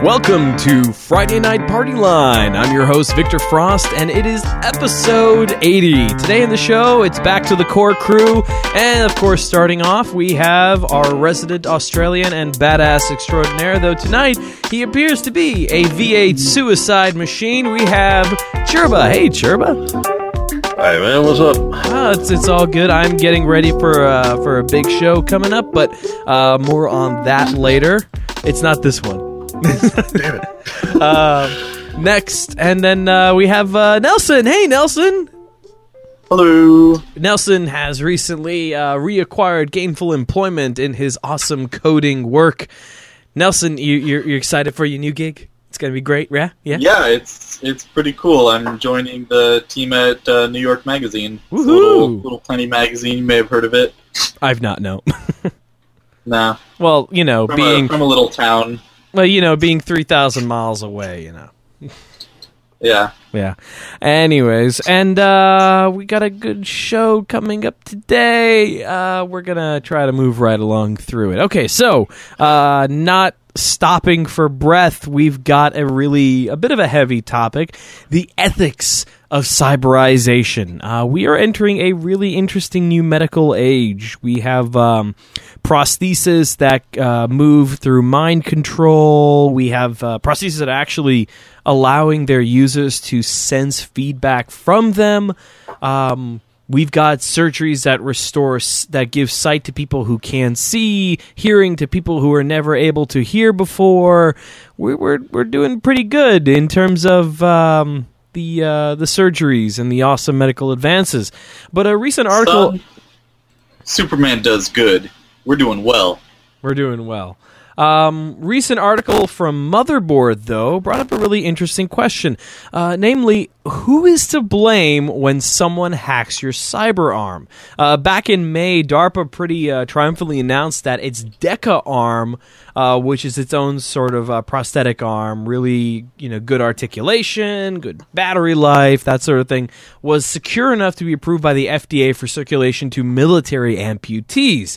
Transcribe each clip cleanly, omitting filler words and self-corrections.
Welcome to Friday Night Party Line. I'm your host, Victor Frost, and it is episode 80. Today in the show, it's back to the core crew, and of course, starting off, we have our resident Australian and badass extraordinaire, though tonight, he appears to be a V8 suicide machine. We have Churba. Hey, Churba. Hey, man, what's up? It's all good. I'm getting ready for a big show coming up, but more on that later. It's not this one. Damn it. Next, and then we have Nelson. Hey, Nelson. Hello. Nelson has recently reacquired gainful employment in his awesome coding work. Nelson, you're excited for your new gig? It's gonna be great, yeah? Yeah, it's pretty cool. I'm joining the team at New York Magazine. It's a little tiny magazine. You may have heard of it. I've not, no. Nah. Well, you know, from a little town. Well, you know, being 3,000 miles away, you know. Yeah. Yeah. Anyways, and we got a good show coming up today. We're going to try to move right along through it. Okay, so not stopping for breath, we've got a bit of a heavy topic, the ethics of cyberization. We are entering a really interesting new medical age. We have prostheses that move through mind control. We have prostheses that are actually allowing their users to sense feedback from them. We've got surgeries that give sight to people who can see, hearing to people who are never able to hear before. We're doing pretty good in terms of the surgeries and the awesome medical advances. But a recent article, Superman does good. We're doing well. We're doing well. Recent article from Motherboard, though, brought up a really interesting question. Namely, who is to blame when someone hacks your cyber arm? Back in May, DARPA pretty triumphantly announced that its DECA arm, which is its own sort of prosthetic arm, really good articulation, good battery life, that sort of thing, was secure enough to be approved by the FDA for circulation to military amputees.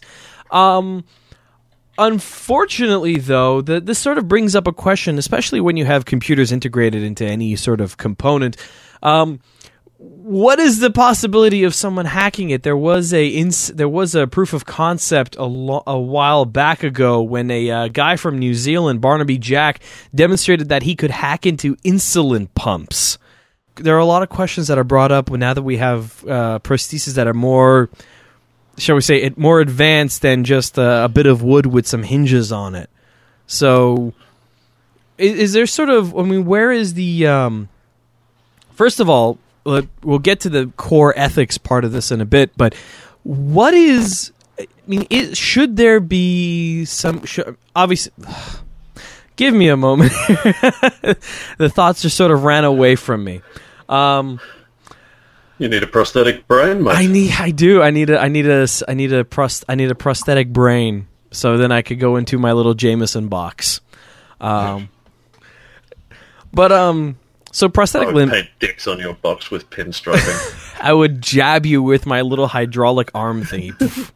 Unfortunately, though, this sort of brings up a question, especially when you have computers integrated into any sort of component. What is the possibility of someone hacking it? There was a proof of concept a while back ago when a guy from New Zealand, Barnaby Jack, demonstrated that he could hack into insulin pumps. There are a lot of questions that are brought up now that we have prostheses that are more, shall we say, more advanced than just a bit of wood with some hinges on it. So, is there sort of, where is the, first of all, we'll get to the core ethics part of this in a bit, but what is, should there be obviously, give me a moment. The thoughts just sort of ran away from me. You need a prosthetic brain, mate. I do. I need a prosthetic brain, so then I could go into my little Jameson box. So prosthetic limb. I would paint dicks on your box with pinstriping. I would jab you with my little hydraulic arm thingy.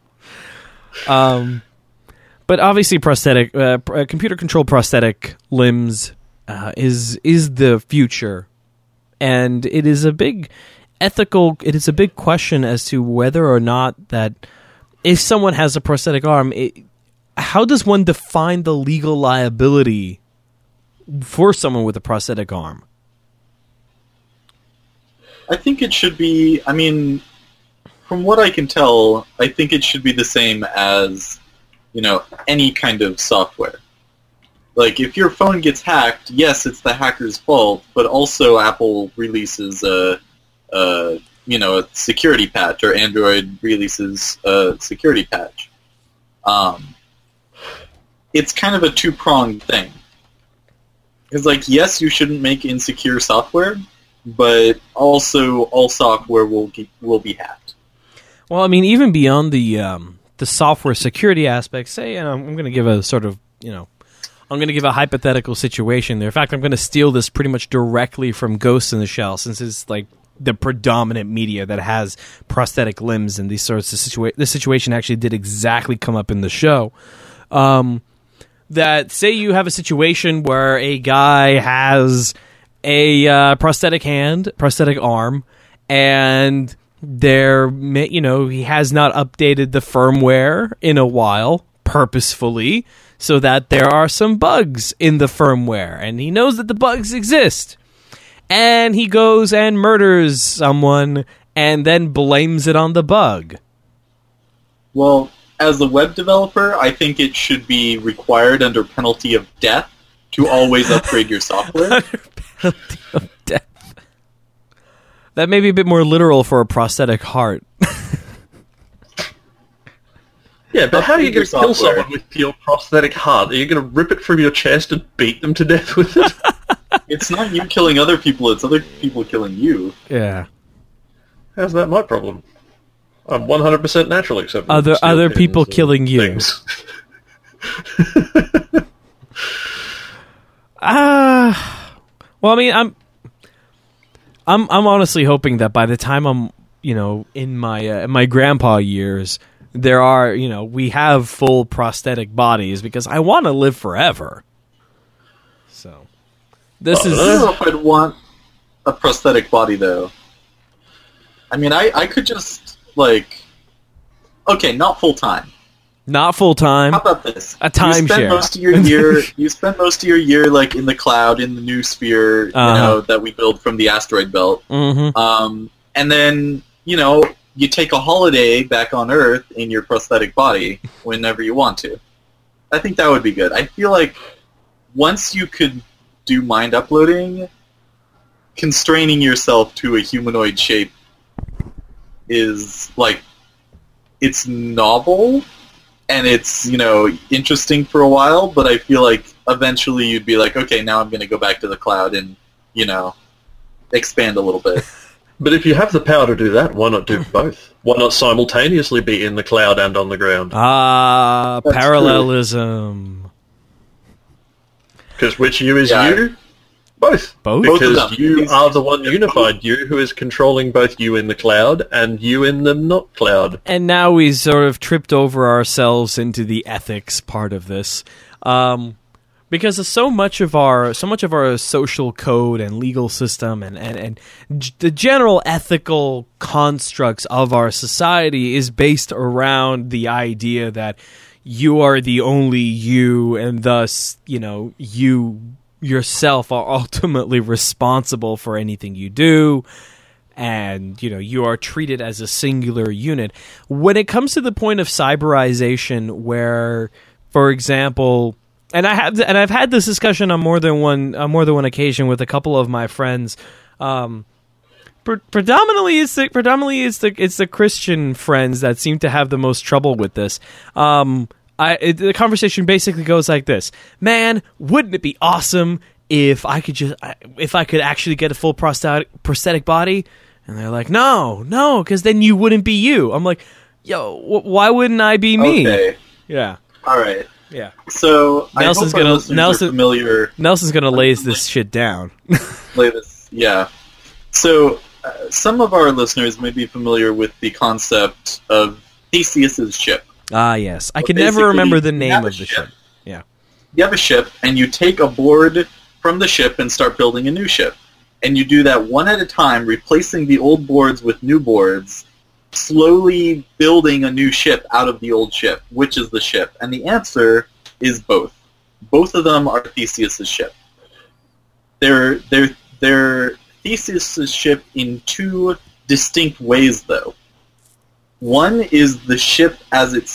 But obviously, prosthetic, computer-controlled prosthetic limbs is the future, and it is a big question as to whether or not that if someone has a prosthetic arm, how does one define the legal liability for someone with a prosthetic arm? I think it should be, from what I can tell, I think it should be the same as, any kind of software. Like, if your phone gets hacked, yes, it's the hacker's fault, but also Apple releases a security patch, or Android releases a security patch. It's kind of a two-pronged thing. Because, yes, you shouldn't make insecure software, but also all software will be hacked. Well, even beyond the software security aspect, say, I'm going to give a sort of, I'm going to give a hypothetical situation there. In fact, I'm going to steal this pretty much directly from Ghost in the Shell, since it's the predominant media that has prosthetic limbs and these sorts of this situation actually did exactly come up in the show. that say you have a situation where a guy has a prosthetic hand, prosthetic arm, and he has not updated the firmware in a while purposefully, so that there are some bugs in the firmware, and he knows that the bugs exist. And he goes and murders someone and then blames it on the bug. Well, as a web developer, I think it should be required under penalty of death to always upgrade your software. Under penalty of death. That may be a bit more literal for a prosthetic heart. Yeah, but how are you going to kill software. someone with your prosthetic heart? Are you going to rip it from your chest and beat them to death with it? It's not you killing other people, it's other people killing you. Yeah. How's that my problem? I'm 100% naturally accepting Other people killing you. things. Well, I mean, I'm honestly hoping that by the time I'm, in my grandpa years, there are, we have full prosthetic bodies, because I want to live forever. So, this I don't know if I'd want a prosthetic body, though. I mean, I could just, okay, not full-time. not full time. How about this? A timeshare. You spend most of your year. You spend most of your year in the cloud, in the new sphere, that we build from the asteroid belt. Mm-hmm. And then you take a holiday back on Earth in your prosthetic body whenever you want to. I think that would be good. I feel like once you could do mind uploading, constraining yourself to a humanoid shape is it's novel. And it's, interesting for a while, but I feel like eventually you'd be like, okay, now I'm going to go back to the cloud and, expand a little bit. But if you have the power to do that, why not do both? Why not simultaneously be in the cloud and on the ground? That's parallelism. Because which you is you? Both. Both? Because Both of them. you are the one unified you who is controlling both you in the cloud and you in the not cloud. And now we sort of tripped over ourselves into the ethics part of this, because of so much of our social code and legal system and the general ethical constructs of our society is based around the idea that you are the only you, and thus you yourself are ultimately responsible for anything you do, and you are treated as a singular unit. When it comes to the point of cyberization, where, for example, and I've had this discussion on more than one occasion with a couple of my friends. Predominantly, it's the Christian friends that seem to have the most trouble with this. The conversation basically goes like this: man, wouldn't it be awesome if I could actually get a full prosthetic body? And they're like, no, because then you wouldn't be you. I'm like, yo, why wouldn't I be me? Okay. Yeah. All right. Yeah. So Nelson's familiar. Nelson's gonna lay this shit down. Lay this. Yeah. So some of our listeners may be familiar with the concept of Theseus's ship. Ah, yes. I Well, can never basically, remember the you name have of a the ship. ship. Yeah. You have a ship, and you take a board from the ship and start building a new ship. And you do that one at a time, replacing the old boards with new boards, slowly building a new ship out of the old ship. Which is the ship? And the answer is both. Both of them are Theseus's ship. They're Theseus's ship in two distinct ways, though. One is the ship as the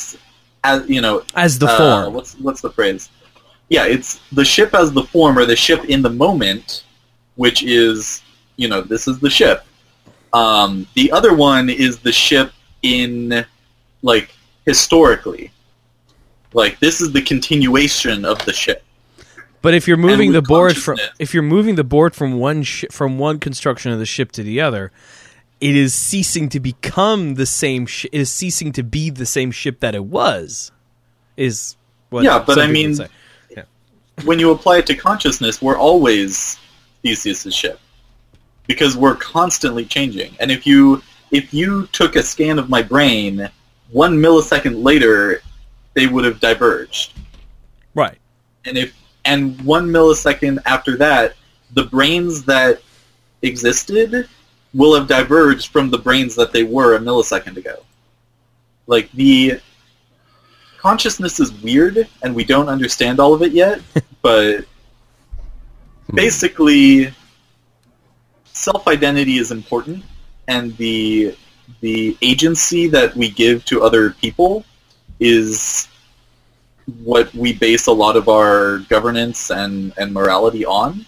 form. What's the phrase? Yeah, it's the ship as the form, or the ship in the moment, which is, this is the ship. The other one is the ship in, historically. This is the continuation of the ship. But if you're moving And the with board from from one construction of the ship to the other, it is ceasing to become the same. It is ceasing to be the same ship that it was. Is what? Yeah, but some I people mean, say. Yeah. when you apply it to consciousness, we're always Theseus's ship because we're constantly changing. And if you took a scan of my brain, 1 millisecond later, they would have diverged. Right. and 1 millisecond after that, the brains that existed will have diverged from the brains that they were a millisecond ago. Like, the consciousness is weird, and we don't understand all of it yet, but basically, self-identity is important, and the agency that we give to other people is what we base a lot of our governance and morality on.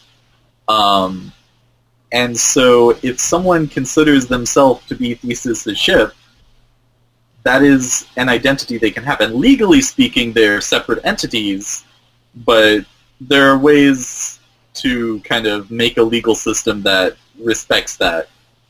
And so if someone considers themselves to be Theseus' ship, that is an identity they can have. And legally speaking, they're separate entities, but there are ways to kind of make a legal system that respects that.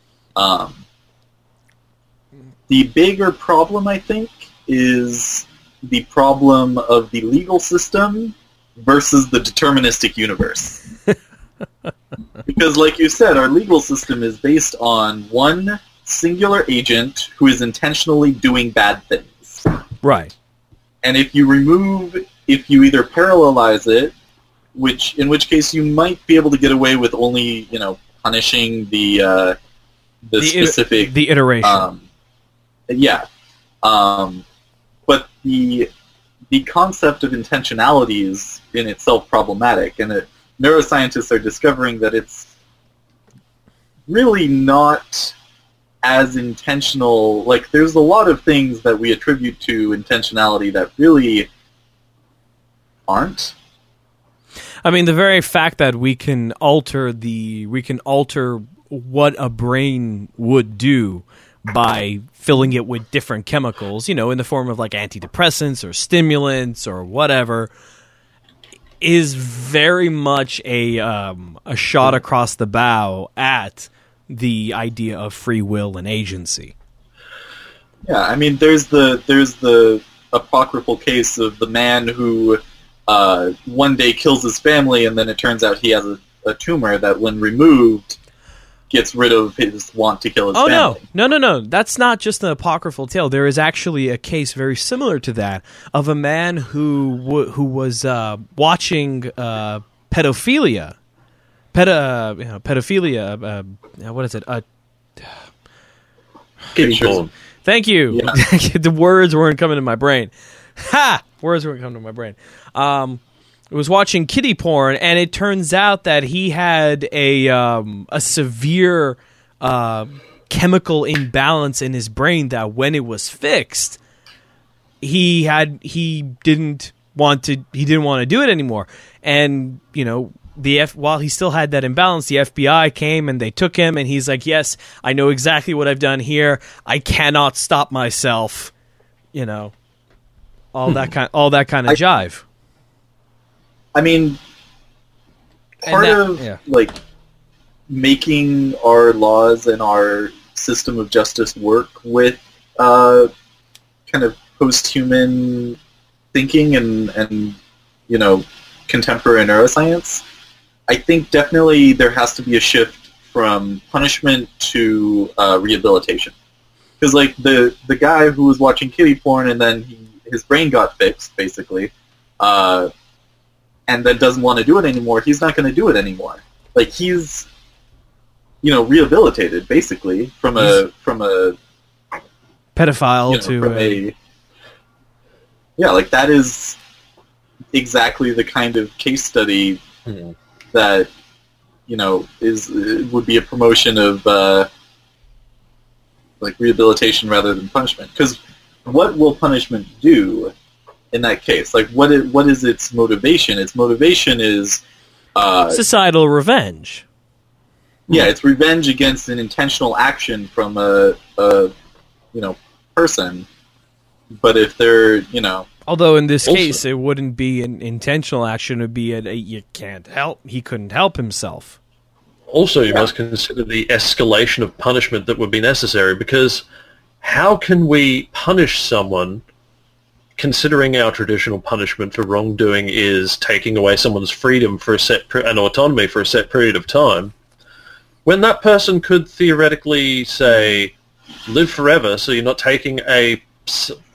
The bigger problem, I think, is the problem of the legal system versus the deterministic universe. Because, like you said, our legal system is based on one singular agent who is intentionally doing bad things. Right. And if you either parallelize it, in which case you might be able to get away with only, punishing the specific... the iteration. But the concept of intentionality is in itself problematic, and neuroscientists are discovering that it's really not as intentional. Like, there's a lot of things that we attribute to intentionality that really aren't. I mean, the very fact that we can alter what a brain would do by filling it with different chemicals, in the form of like antidepressants or stimulants or whatever, is very much a shot across the bow at the idea of free will and agency. Yeah, I mean, there's the apocryphal case of the man who one day kills his family, and then it turns out he has a tumor that, when removed, gets rid of his want to kill his family. No. That's not just an apocryphal tale. There is actually a case very similar to that of a man who was watching pedophilia. Pedophilia. What is it? Kitty porn. Thank you. Yeah. The words weren't coming to my brain. Ha! Words weren't coming to my brain. Was watching kiddie porn, and it turns out that he had a severe chemical imbalance in his brain that, when it was fixed, he didn't want to do it anymore. And while he still had that imbalance, the FBI came and they took him, and he's like, "Yes, I know exactly what I've done here. I cannot stop myself." All that kind of jive. I mean, like, making our laws and our system of justice work with kind of post-human thinking and contemporary neuroscience, I think definitely there has to be a shift from punishment to rehabilitation. Because, like, the guy who was watching kiddie porn and then his brain got fixed, basically, and then doesn't want to do it anymore, he's not going to do it anymore. Like, he's, rehabilitated, basically, from a pedophile to like, that is exactly the kind of case study that, would be a promotion of, like, rehabilitation rather than punishment. Because what will punishment do in that case? Like, what is its motivation? Its motivation is societal revenge. Yeah, it's revenge against an intentional action from a person. But if they're, although in this case it wouldn't be an intentional action, it would be he couldn't help himself. Also, you must consider the escalation of punishment that would be necessary, because how can we punish someone, considering our traditional punishment for wrongdoing is taking away someone's freedom for and autonomy for a set period of time, when that person could theoretically, say, live forever, so you're not taking a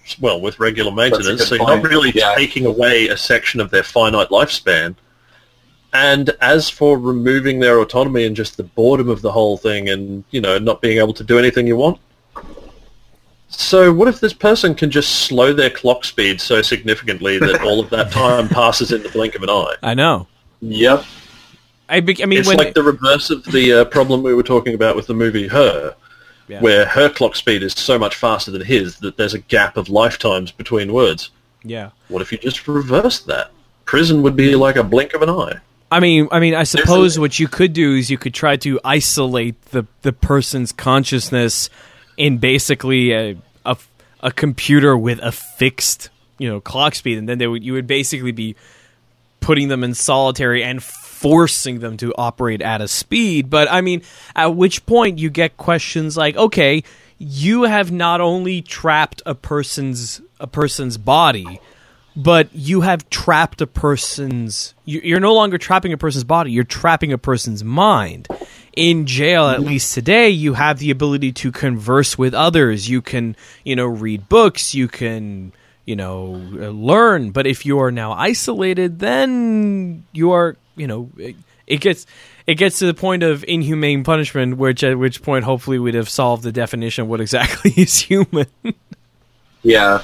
with regular maintenance, good so you're point. not really Yeah. taking away a section of their finite lifespan. And as for removing their autonomy and just the boredom of the whole thing and, not being able to do anything you want, so what if this person can just slow their clock speed so significantly that all of that time passes in the blink of an eye? I know. Yep. I mean, It's like the reverse of the problem we were talking about with the movie Her, Yeah. where her clock speed is so much faster than his that there's a gap of lifetimes between words. yeah. What if you just reversed that? Prison would be like a blink of an eye. I mean, I suppose what you could do is you could try to isolate the person's consciousness in basically a computer with a fixed clock speed, and then you would basically be putting them in solitary and forcing them to operate at a speed. But I mean, at which point you get questions like, okay, you have not only trapped a person's body, but you have trapped a person's... You're no longer trapping a person's body, you're trapping a person's mind. In jail, at least today, you have the ability to converse with others. You can, read books, you can, learn. But if you are now isolated, then you are, it gets to the point of inhumane punishment, at which point hopefully we'd have solved the definition of what exactly is human. Yeah.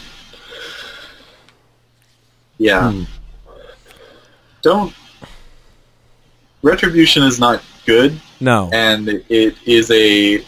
Yeah. Retribution is not good, No. and it is a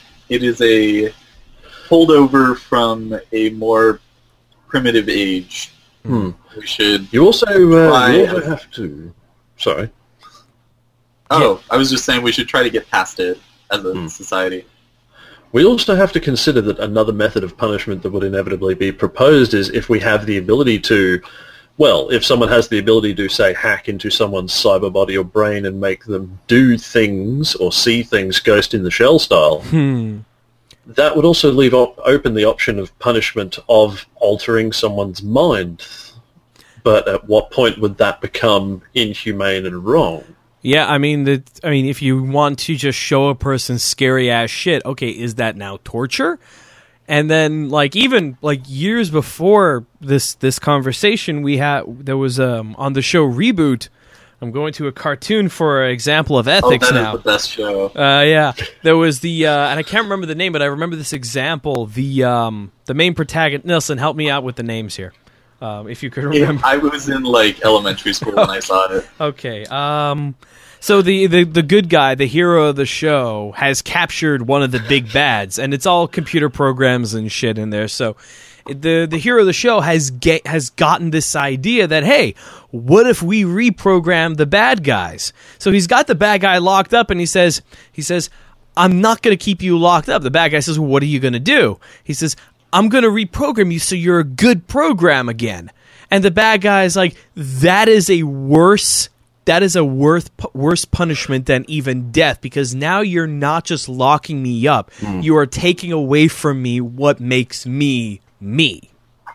holdover from a more primitive age. We should. You also Try- have to... Sorry. Oh, I was just saying we should try to get past it as a society. We also have to consider that another method of punishment that would inevitably be proposed is if we have the ability to... Well, if someone has the ability to, say, hack into someone's cyber body or brain and make them do things or see things Ghost in the Shell style, that would also leave open the option of punishment of altering someone's mind. But at what point would that become inhumane and wrong? Yeah, I mean, if you want to just show a person scary ass shit, okay, is that now torture? And then, even years before this conversation, there was on the show Reboot. I'm going to a cartoon for an example of ethics now. That is the best show. Yeah, there was and I can't remember the name, but I remember this example. The main protagonist, Nelson, help me out with the names here, if you could remember. I was in elementary school when I saw it. Okay. So the good guy, the hero of the show, has captured one of the big bads, and it's all computer programs and shit in there. So the hero of the show has gotten this idea that, hey, what if we reprogram the bad guys? So he's got the bad guy locked up, and he says, I'm not going to keep you locked up. The bad guy says, well, what are you going to do? He says, I'm going to reprogram you so you're a good program again. And the bad guy is like, that is a worse punishment than even death, because now you're not just locking me up, you are taking away from me what makes me me.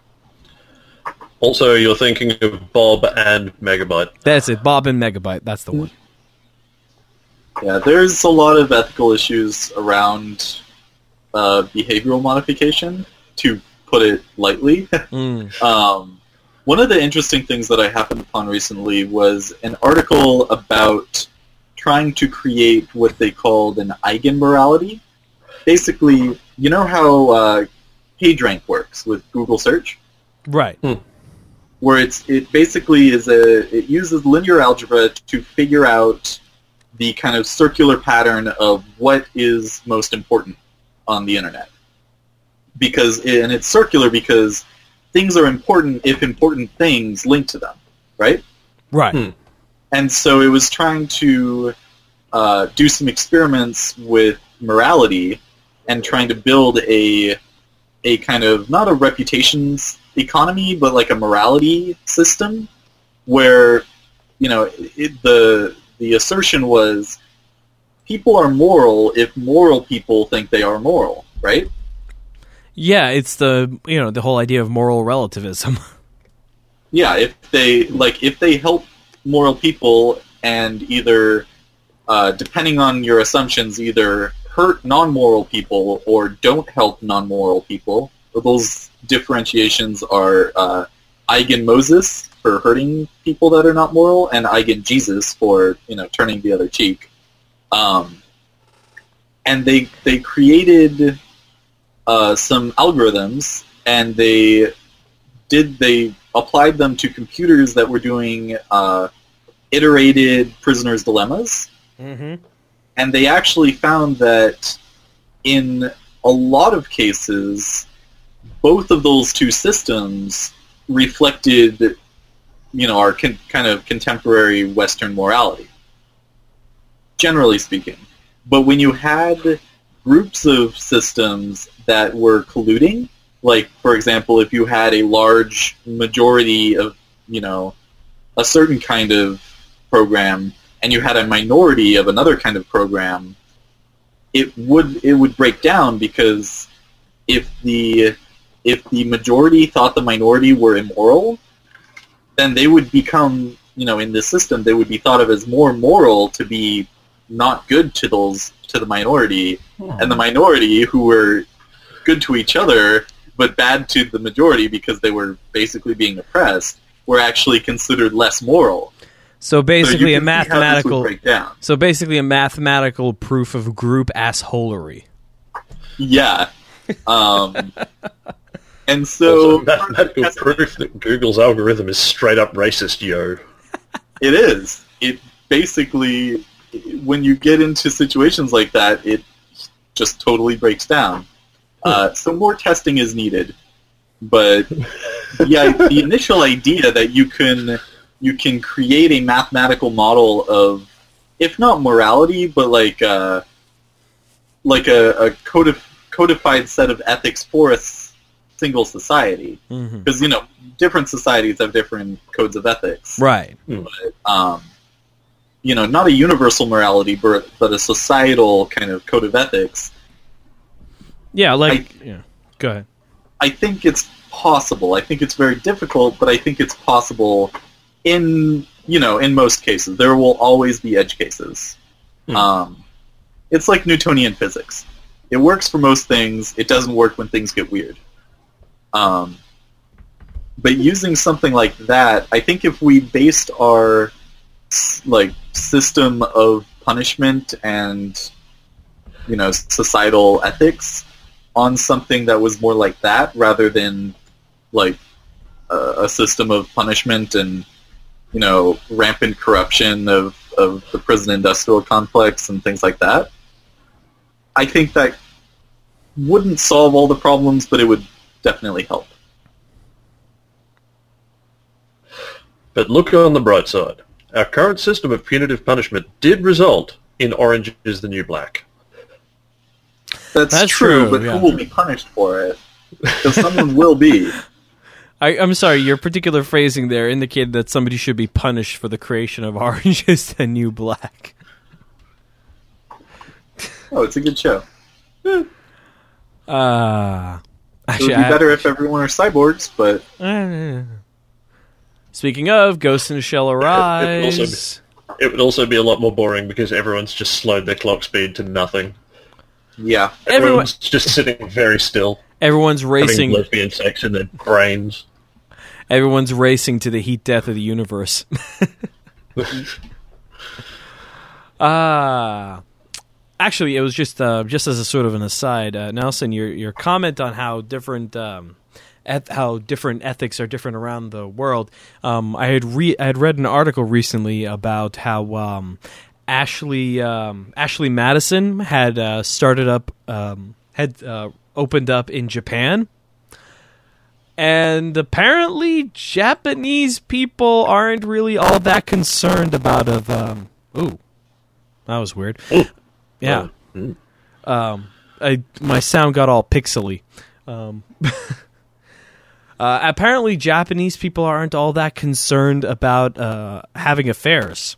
Also, you're thinking of Bob and Megabyte. That's it, Bob and Megabyte, that's the one. Yeah, there's a lot of ethical issues around behavioral modification, to put it lightly. One of the interesting things that I happened upon recently was an article about trying to create what they called an eigenmorality. Basically, you know how PageRank works with Google search? Right. Where it basically it uses linear algebra to figure out the kind of circular pattern of what is most important on the internet. And it's circular because things are important if important things link to them, right? Right. And so it was trying to do some experiments with morality and trying to build a kind of, not a reputations economy, but like a morality system where, the assertion was people are moral if moral people think they are moral, right? Yeah, it's the whole idea of moral relativism. Yeah, if they help moral people and either, depending on your assumptions, either hurt non-moral people or don't help non-moral people, those differentiations are Eigen-Moses for hurting people that are not moral, and Eigen-Jesus for turning the other cheek. And they created some algorithms, and they applied them to computers that were doing iterated prisoners' dilemmas. Mm-hmm. And they actually found that in a lot of cases, both of those two systems reflected, our kind of contemporary Western morality, generally speaking. But when you had groups of systems that were colluding, like, for example, if you had a large majority of, a certain kind of program, and you had a minority of another kind of program, it would break down, because if the majority thought the minority were immoral, then they would become, in this system, they would be thought of as more moral to be not good to the minority, and the minority, who were good to each other but bad to the majority because they were basically being oppressed, were actually considered less moral. So basically, a mathematical proof of group assholery. Yeah. And so... mathematical proof that Google's algorithm is straight up racist, yo. It is. It basically, when you get into situations like that, it just totally breaks down. So more testing is needed. But, yeah, the initial idea that you can create a mathematical model of, if not morality, but like a codified set of ethics for a single society. Because, different societies have different codes of ethics. Right. But, not a universal morality, but a societal kind of code of ethics. Yeah, go ahead. I think it's possible. I think it's very difficult, but I think it's possible in most cases. There will always be edge cases. It's like Newtonian physics. It works for most things. It doesn't work when things get weird. But using something like that, I think if we based our system of punishment and societal ethics on something that was more like that, rather than a system of punishment and rampant corruption of the prison-industrial complex and things like that, I think that wouldn't solve all the problems, but it would definitely help. But look on the bright side. Our current system of punitive punishment did result in Orange is the New Black. That's true, but who will be punished for it? Because someone will be. I'm sorry, your particular phrasing there indicated that somebody should be punished for the creation of Orange is the New Black. Oh, it's a good show. Actually, it would be better if everyone are cyborgs, but... Speaking of, Ghost in the Shell Arise... It would also be a lot more boring because everyone's just slowed their clock speed to nothing. Yeah. Everyone's just sitting very still. Everyone's racing... having lesbian sex in their brains. Everyone's racing to the heat death of the universe. Actually, it was just as a sort of an aside, Nelson, your comment on how different ethics are different around the world. I had read an article recently about how Ashley Madison had opened up in Japan. And apparently Japanese people aren't really all that concerned about ooh, that was weird. Yeah. My sound got all pixely. Apparently Japanese people aren't all that concerned about having affairs.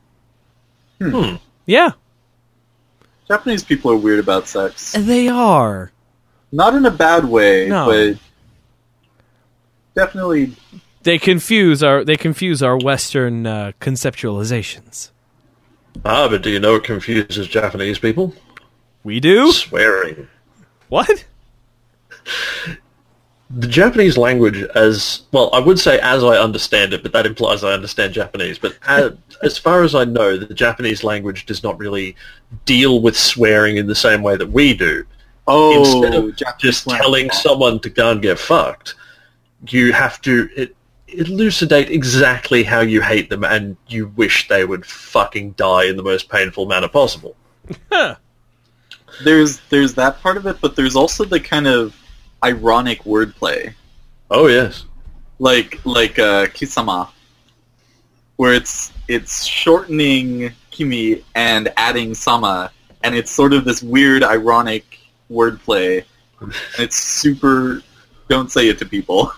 Yeah. Japanese people are weird about sex. They are. Not in a bad way, no. But definitely they confuse our Western conceptualizations. But do you know what confuses Japanese people? We do? Swearing. What? The Japanese language, as well, I would say as I understand it, but that implies I understand Japanese. But as far as I know, the Japanese language does not really deal with swearing in the same way that we do. Instead of just telling someone to go and get fucked, you have to elucidate exactly how you hate them and you wish they would fucking die in the most painful manner possible. There's that part of it, but there's also the kind of ironic wordplay. Oh yes, like kisama, where it's shortening kimi and adding sama, and it's sort of this weird ironic wordplay. And it's super. Don't say it to people.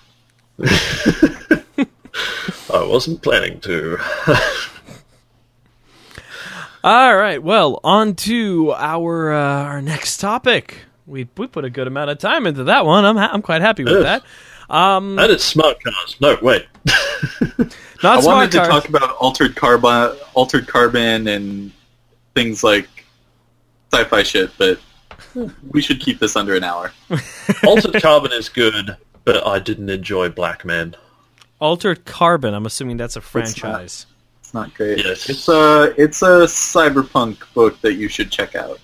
I wasn't planning to. All right, well, on to our next topic. We put a good amount of time into that one. I'm quite happy with that. And it's smart cars. No, wait. Not I smart wanted to cars. talk about altered carbon, and things like sci-fi shit, but we should keep this under an hour. Altered Carbon is good, but I didn't enjoy Black Man. Altered Carbon. I'm assuming that's a franchise. It's not great. Yes. It's a cyberpunk book that you should check out.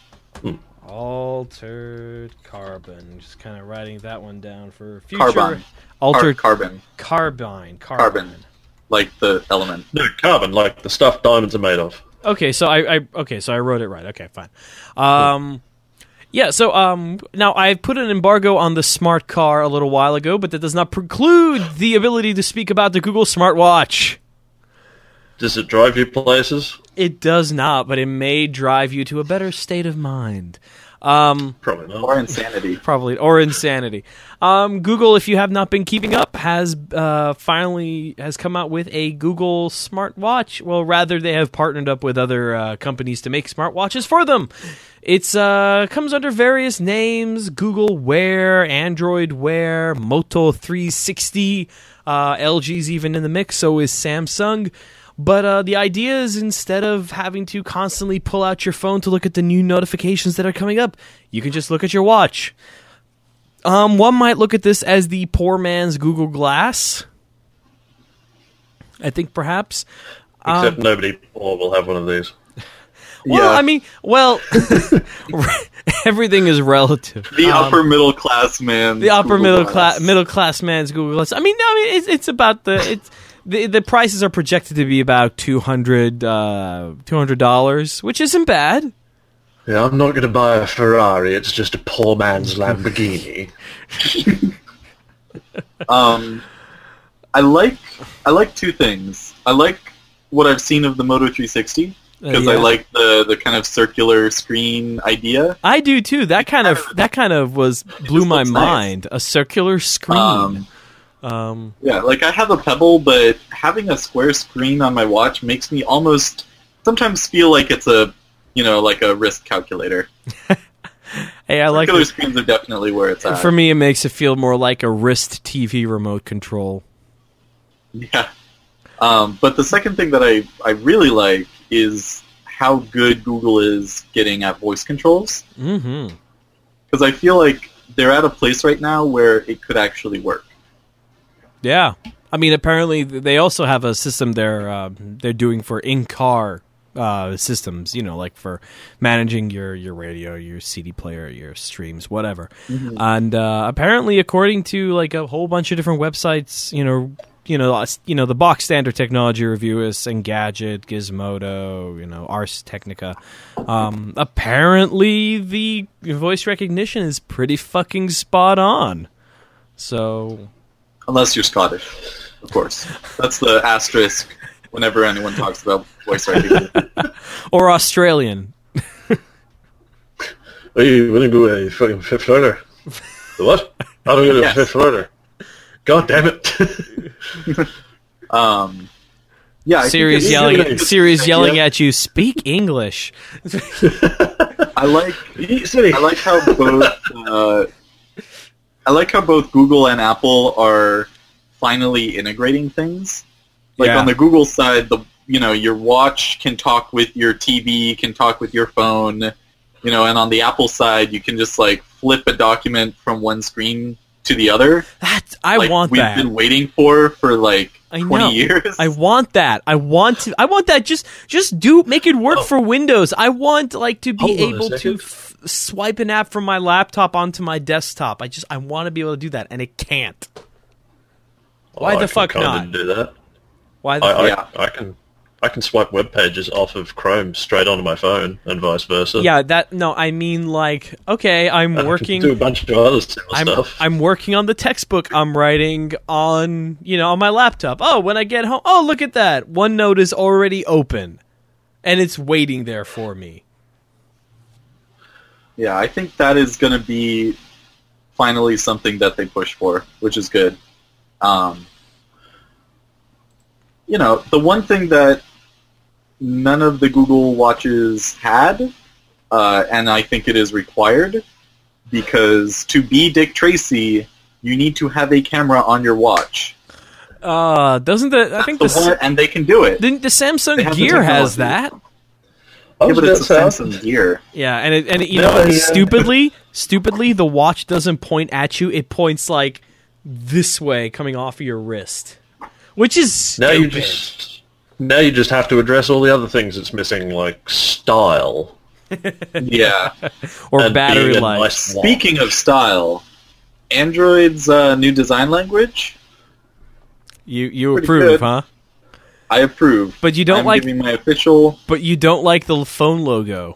Altered Carbon. Just kind of writing that one down for future. Carbon. Altered Carbon. Carbine. Like the element. No, carbon, like the stuff diamonds are made of. Okay, so I wrote it right. Okay, fine. Yeah, so now I've put an embargo on the smart car a little while ago, but that does not preclude the ability to speak about the Google smartwatch. Does it drive you places? It does not, but it may drive you to a better state of mind. Probably not. Or insanity. Probably, or insanity. Google, if you have not been keeping up, has finally come out with a Google smartwatch. Well, rather, they have partnered up with other companies to make smartwatches for them. It's comes under various names: Google Wear, Android Wear, Moto 360. LG's even in the mix. So is Samsung. But the idea is, instead of having to constantly pull out your phone to look at the new notifications that are coming up, you can just look at your watch. One might look at this as the poor man's Google Glass. I think perhaps. Except nobody poor will have one of these. Well, Yeah. I mean, everything is relative. The upper middle class man. The upper middle class man's Google Glass. I mean, it's about the prices are projected to be about $200, which isn't bad. Yeah, I'm not going to buy a Ferrari. It's just a poor man's Lamborghini. I like two things. I like what I've seen of the Moto 360 because Yeah. I like the kind of circular screen idea. I do too. That kind of blew just my looks nice. mind. A circular screen. Yeah, like I have a Pebble, but having a square screen on my watch makes me almost sometimes feel like it's like a wrist calculator. Hey, I like Circular it. screens are definitely where it's at. For me, it makes it feel more like a wrist TV remote control. Yeah. But the second thing that I really like is how good Google is getting at voice controls. Mm-hmm. Because I feel like they're at a place right now where it could actually work. Yeah, I mean, apparently they also have a system they're doing for in-car systems. Like for managing your radio, your CD player, your streams, whatever. Mm-hmm. And apparently, according to like a whole bunch of different websites, the box standard technology reviewers, Engadget, Gizmodo, Ars Technica. Apparently, the voice recognition is pretty fucking spot on. So. Unless you're Scottish, of course. That's the asterisk whenever anyone talks about voice recognition. Or Australian. Are you going to go a fucking fifth floor? The what? How do I go to Yes. a fifth floor? God damn it. Yeah, Siri's yelling at you, speak English. I like Siri. I like how both Google and Apple are finally integrating things. Like Yeah. on the Google side, your watch can talk with your TV, can talk with your phone, and on the Apple side, you can just like flip a document from one screen to the other. I like want that. We've been waiting for like 20 years. I want that. I want that. Just make it work for Windows. I want like to be able to swipe an app from my laptop onto my desktop. I want to be able to do that, and it can't. Why the fuck not? Do that. Why the fuck? I can swipe web pages off of Chrome straight onto my phone, and vice versa. Yeah, I mean, like, okay, I'm working. Do a bunch of other stuff. I'm working on the textbook I'm writing on, on my laptop. Oh, when I get home, oh, look at that. OneNote is already open, and it's waiting there for me. Yeah, I think that is going to be finally something that they push for, which is good. The one thing that none of the Google Watches had, and I think it is required, because to be Dick Tracy, you need to have a camera on your watch. Doesn't the... I think and they can do it. The Samsung Gear has that. Yeah, but it's a Samsung Gear. Yeah, and stupidly, the watch doesn't point at you. It points, like, this way, coming off of your wrist. Which is stupid. Now you just have to address all the other things it's missing, like style. Yeah. Or and battery life. Nice Speaking of style, Android's new design language? You approve, huh? I approve. But you don't giving my official... But you don't like the phone logo.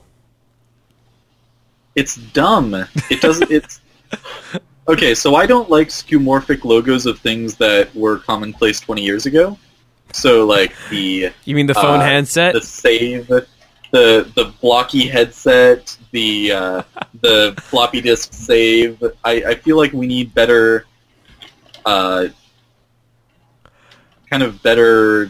It's dumb. It doesn't... It's... Okay, so I don't like skeuomorphic logos of things that were commonplace 20 years ago. So, like, the... You mean the phone handset? The save, the blocky headset, the floppy disk save. I feel like we need better... kind of better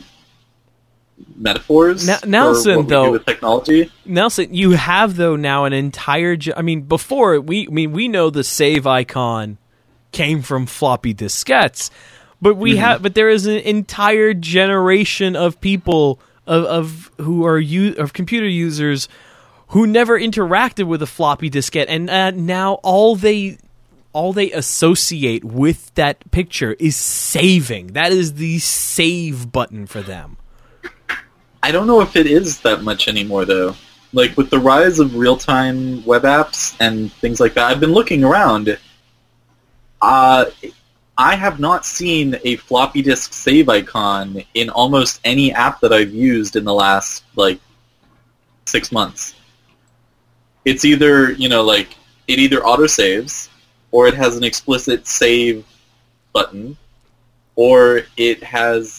metaphors Nelson, for what we do with technology. Nelson, you have though now an entire. Before we know the save icon came from floppy diskettes, but but there is an entire generation of people of computer users who never interacted with a floppy diskette, and now all they associate with that picture is saving. That is the save button for them. I don't know if it is that much anymore, though. Like, with the rise of real-time web apps and things like that, I've been looking around. I have not seen a floppy disk save icon in almost any app that I've used in the last, 6 months. It's either, it either autosaves, or it has an explicit save button, or it has,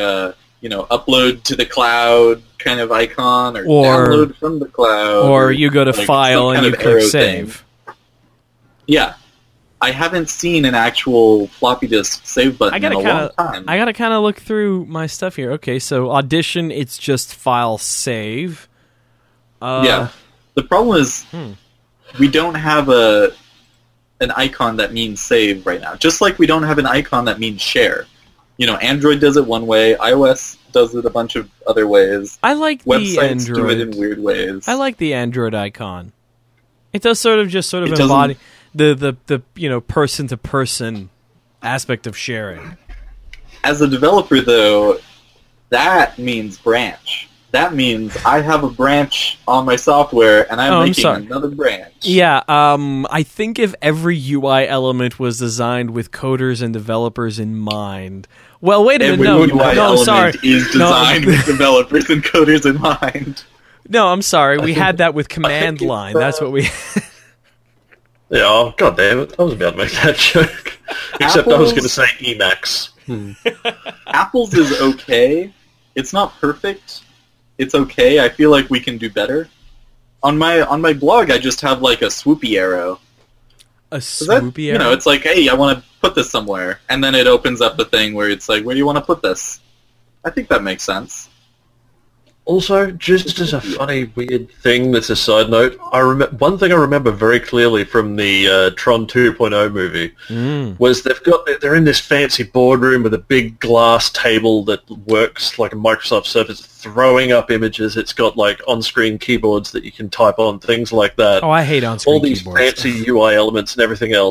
upload to the cloud kind of icon, or download from the cloud. Or you go to File and you click Save. Thing. Yeah. I haven't seen an actual floppy disk save button in a long time. I gotta kind of look through my stuff here. Okay, so Audition, it's just File Save. Yeah. The problem is we don't have an icon that means save right now. Just like we don't have an icon that means share. Android does it one way. iOS does it a bunch of other ways. I like Websites the Android. do it in weird ways. I like the Android icon. It does sort of embody the person-to-person aspect of sharing. As a developer, though, that means branch. That means I have a branch on my software, and I'm making another branch. Yeah, I think if every UI element was designed with coders and developers in mind... Well, wait a minute, Every UI element is designed with developers and coders in mind. No, I'm sorry, we had that with command line. That's what we... Yeah, oh, god damn it. I was about to make that joke. Except I was going to say Emacs. Apple's is okay. It's not perfect. It's okay. I feel like we can do better. On my blog, I just have a swoopy arrow. A swoopy arrow? It's like, hey, I want to put this somewhere. And then it opens up the thing where it's like, where do you want to put this? I think that makes sense. Also, just as a funny, weird thing that's a side note, one thing I remember very clearly from the Tron 2.0 movie was they're in this fancy boardroom with a big glass table that works like a Microsoft Surface, throwing up images. It's got on-screen keyboards that you can type on, things like that. Oh, I hate on-screen keyboards. All these fancy UI elements and everything else.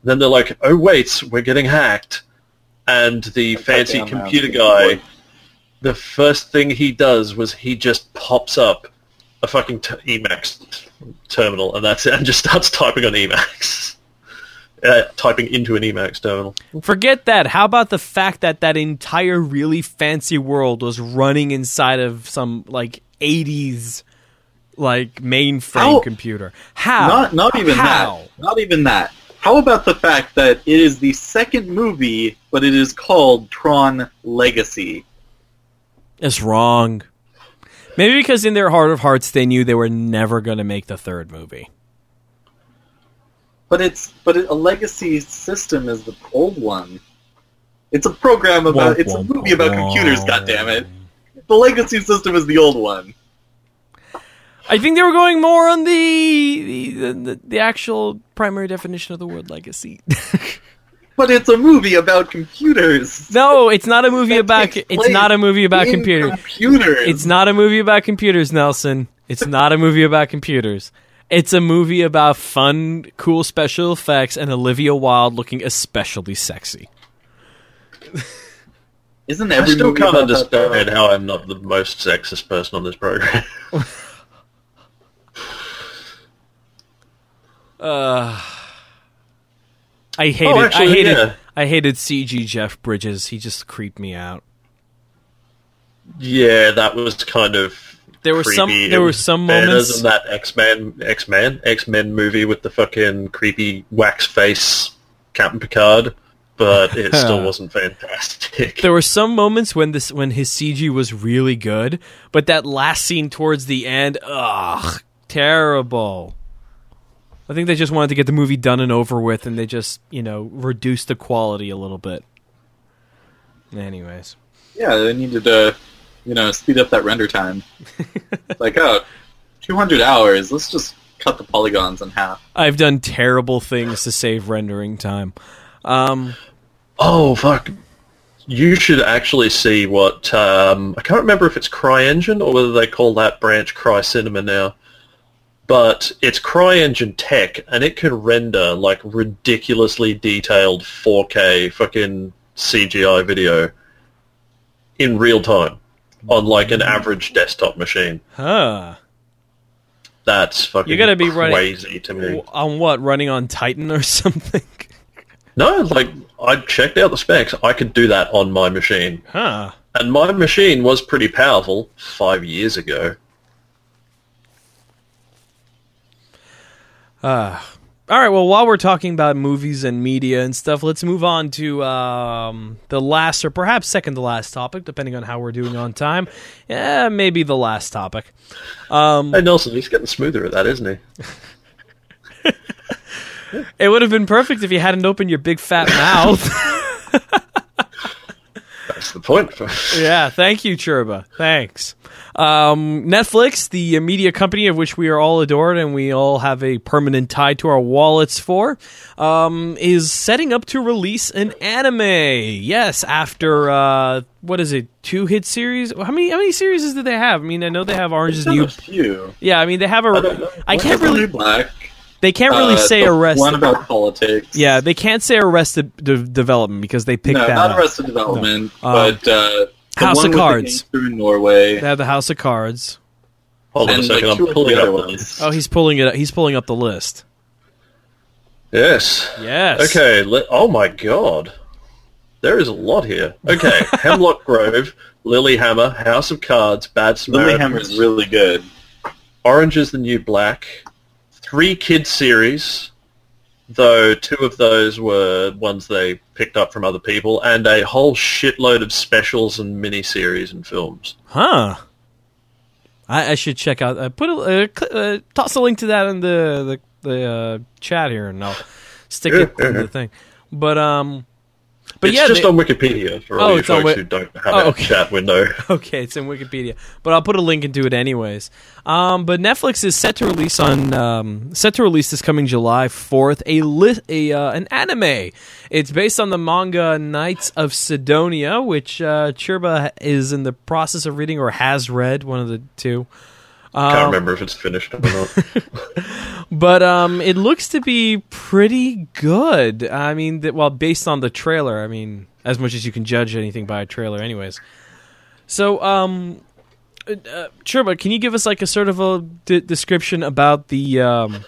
Then they're like, oh wait, we're getting hacked. And the fancy computer guy, the first thing he does was he just pops up a fucking Emacs terminal, and that's it, and just starts typing on Emacs. Typing into an Emacs terminal. Forget that. How about the fact that that entire really fancy world was running inside of some, like, 80s, like, mainframe computer? How? Not even that. Not even that. How about the fact that it is the second movie, but it is called Tron Legacy? It's wrong. Maybe because in their heart of hearts they knew they were never going to make the third movie. But a legacy system is the old one. It's a program about. It's a movie about computers. Goddammit! The legacy system is the old one. I think they were going more on the actual primary definition of the word legacy. But it's a movie about computers. No, it's not a movie about. It's not a movie about computers. It's not a movie about computers, Nelson. It's not a movie about computers. It's a movie about fun, cool special effects and Olivia Wilde looking especially sexy. Isn't every I still movie can't about understand how I'm not the most sexist person on this program. I hated CG Jeff Bridges. He just creeped me out. Yeah, that was kind of There were some moments than that X-Men movie with the fucking creepy wax face Captain Picard, but it still wasn't fantastic. There were some moments when his CG was really good, but that last scene towards the end, terrible. I think they just wanted to get the movie done and over with, and they just, reduced the quality a little bit. Anyways. Yeah, they needed to, speed up that render time. Like, 200 hours, let's just cut the polygons in half. I've done terrible things to save rendering time. Oh, fuck. You should actually see what, I can't remember if it's CryEngine or whether they call that branch CryCinema now. But it's CryEngine tech, and it can render, like, ridiculously detailed 4K fucking CGI video in real time on, like, an average desktop machine. Huh. That's fucking you gotta be crazy to me. On what? Running on Titan or something? No, like, I checked out the specs. I could do that on my machine. Huh. And my machine was pretty powerful 5 years ago. All right, well, while we're talking about movies and media and stuff, let's move on to the last or perhaps second to last topic, depending on how we're doing on time. Yeah, maybe the last topic. Hey, Nelson, he's getting smoother at that, isn't he? It would have been perfect if you hadn't opened your big fat mouth. That's the point. Yeah, thank you, Churba. Thanks. Netflix, the media company of which we are all adored and we all have a permanent tie to our wallets for, is setting up to release an anime. Yes, after, 2 hit series? How many series do they have? I mean, I know they have Orange is New... A few. Yeah, I mean, they have I can't really... Black. They can't really say Arrested... One about politics. Yeah, they can't say Arrested Development because they picked that up. No, not Arrested Development, but... House of Cards. In Norway. They have the House of Cards. Hold on a second, I'm pulling up the list. Oh, he's pulling it up. He's pulling up the list. Yes. Okay, oh my god. There is a lot here. Okay, Hemlock Grove, Lilyhammer, House of Cards, Bad Samaritans. Lilyhammer is really good. Orange is the New Black. 3 kid series, though 2 of those were ones they picked up from other people, and a whole shitload of specials and miniseries and films. Huh. I should check out. Toss a link to that in the chat here, and I'll stick it in the thing. But it's just on Wikipedia for all you folks who don't have a chat window. Okay, it's in Wikipedia, but I'll put a link into it anyways. But Netflix is set to release this coming July 4th an anime. It's based on the manga Knights of Sidonia, which Churba is in the process of reading or has read, one of the two. Can't remember if it's finished or not. But it looks to be pretty good. I mean, based on the trailer, I mean, as much as you can judge anything by a trailer anyways. So, Chirba, can you give us like a sort of a description about the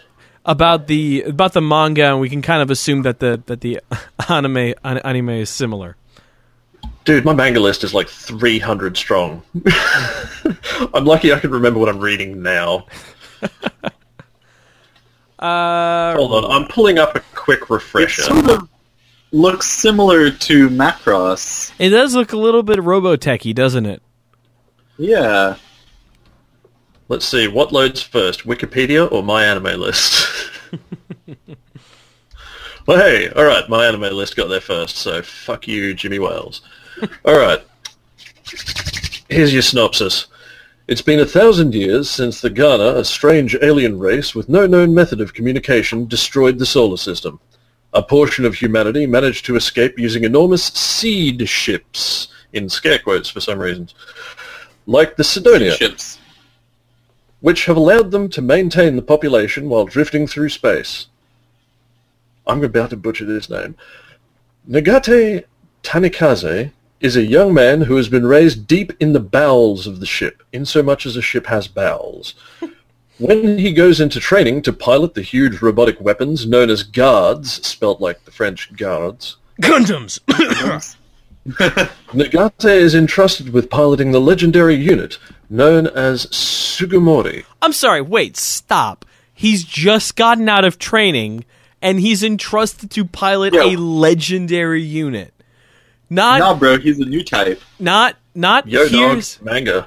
manga, and we can kind of assume that the anime is similar? Dude, my manga list is like 300 strong. I'm lucky I can remember what I'm reading now. Hold on, I'm pulling up a quick refresher. It sort of looks similar to Macross. It does look a little bit Robotech-y, doesn't it? Yeah. Let's see, what loads first, Wikipedia or my anime list? Well, hey, alright, my anime list got there first, so fuck you, Jimmy Wales. Alright, here's your synopsis. It's been 1,000 years since the Ghana, a strange alien race with no known method of communication, destroyed the solar system. A portion of humanity managed to escape using enormous seed ships, in scare quotes for some reasons, like the Sidonia, Ships. which have allowed them to maintain the population while drifting through space. I'm about to butcher this name. Nagate Tanikaze is a young man who has been raised deep in the bowels of the ship, insomuch as a ship has bowels. When he goes into training to pilot the huge robotic weapons known as guards, spelt like the French guards, Gundams! Nagate is entrusted with piloting the legendary unit known as Sugimori. I'm sorry, wait, stop. He's just gotten out of training, and he's entrusted to pilot a legendary unit. Nah, bro, he's a new type. Not Yo, here's dog, manga.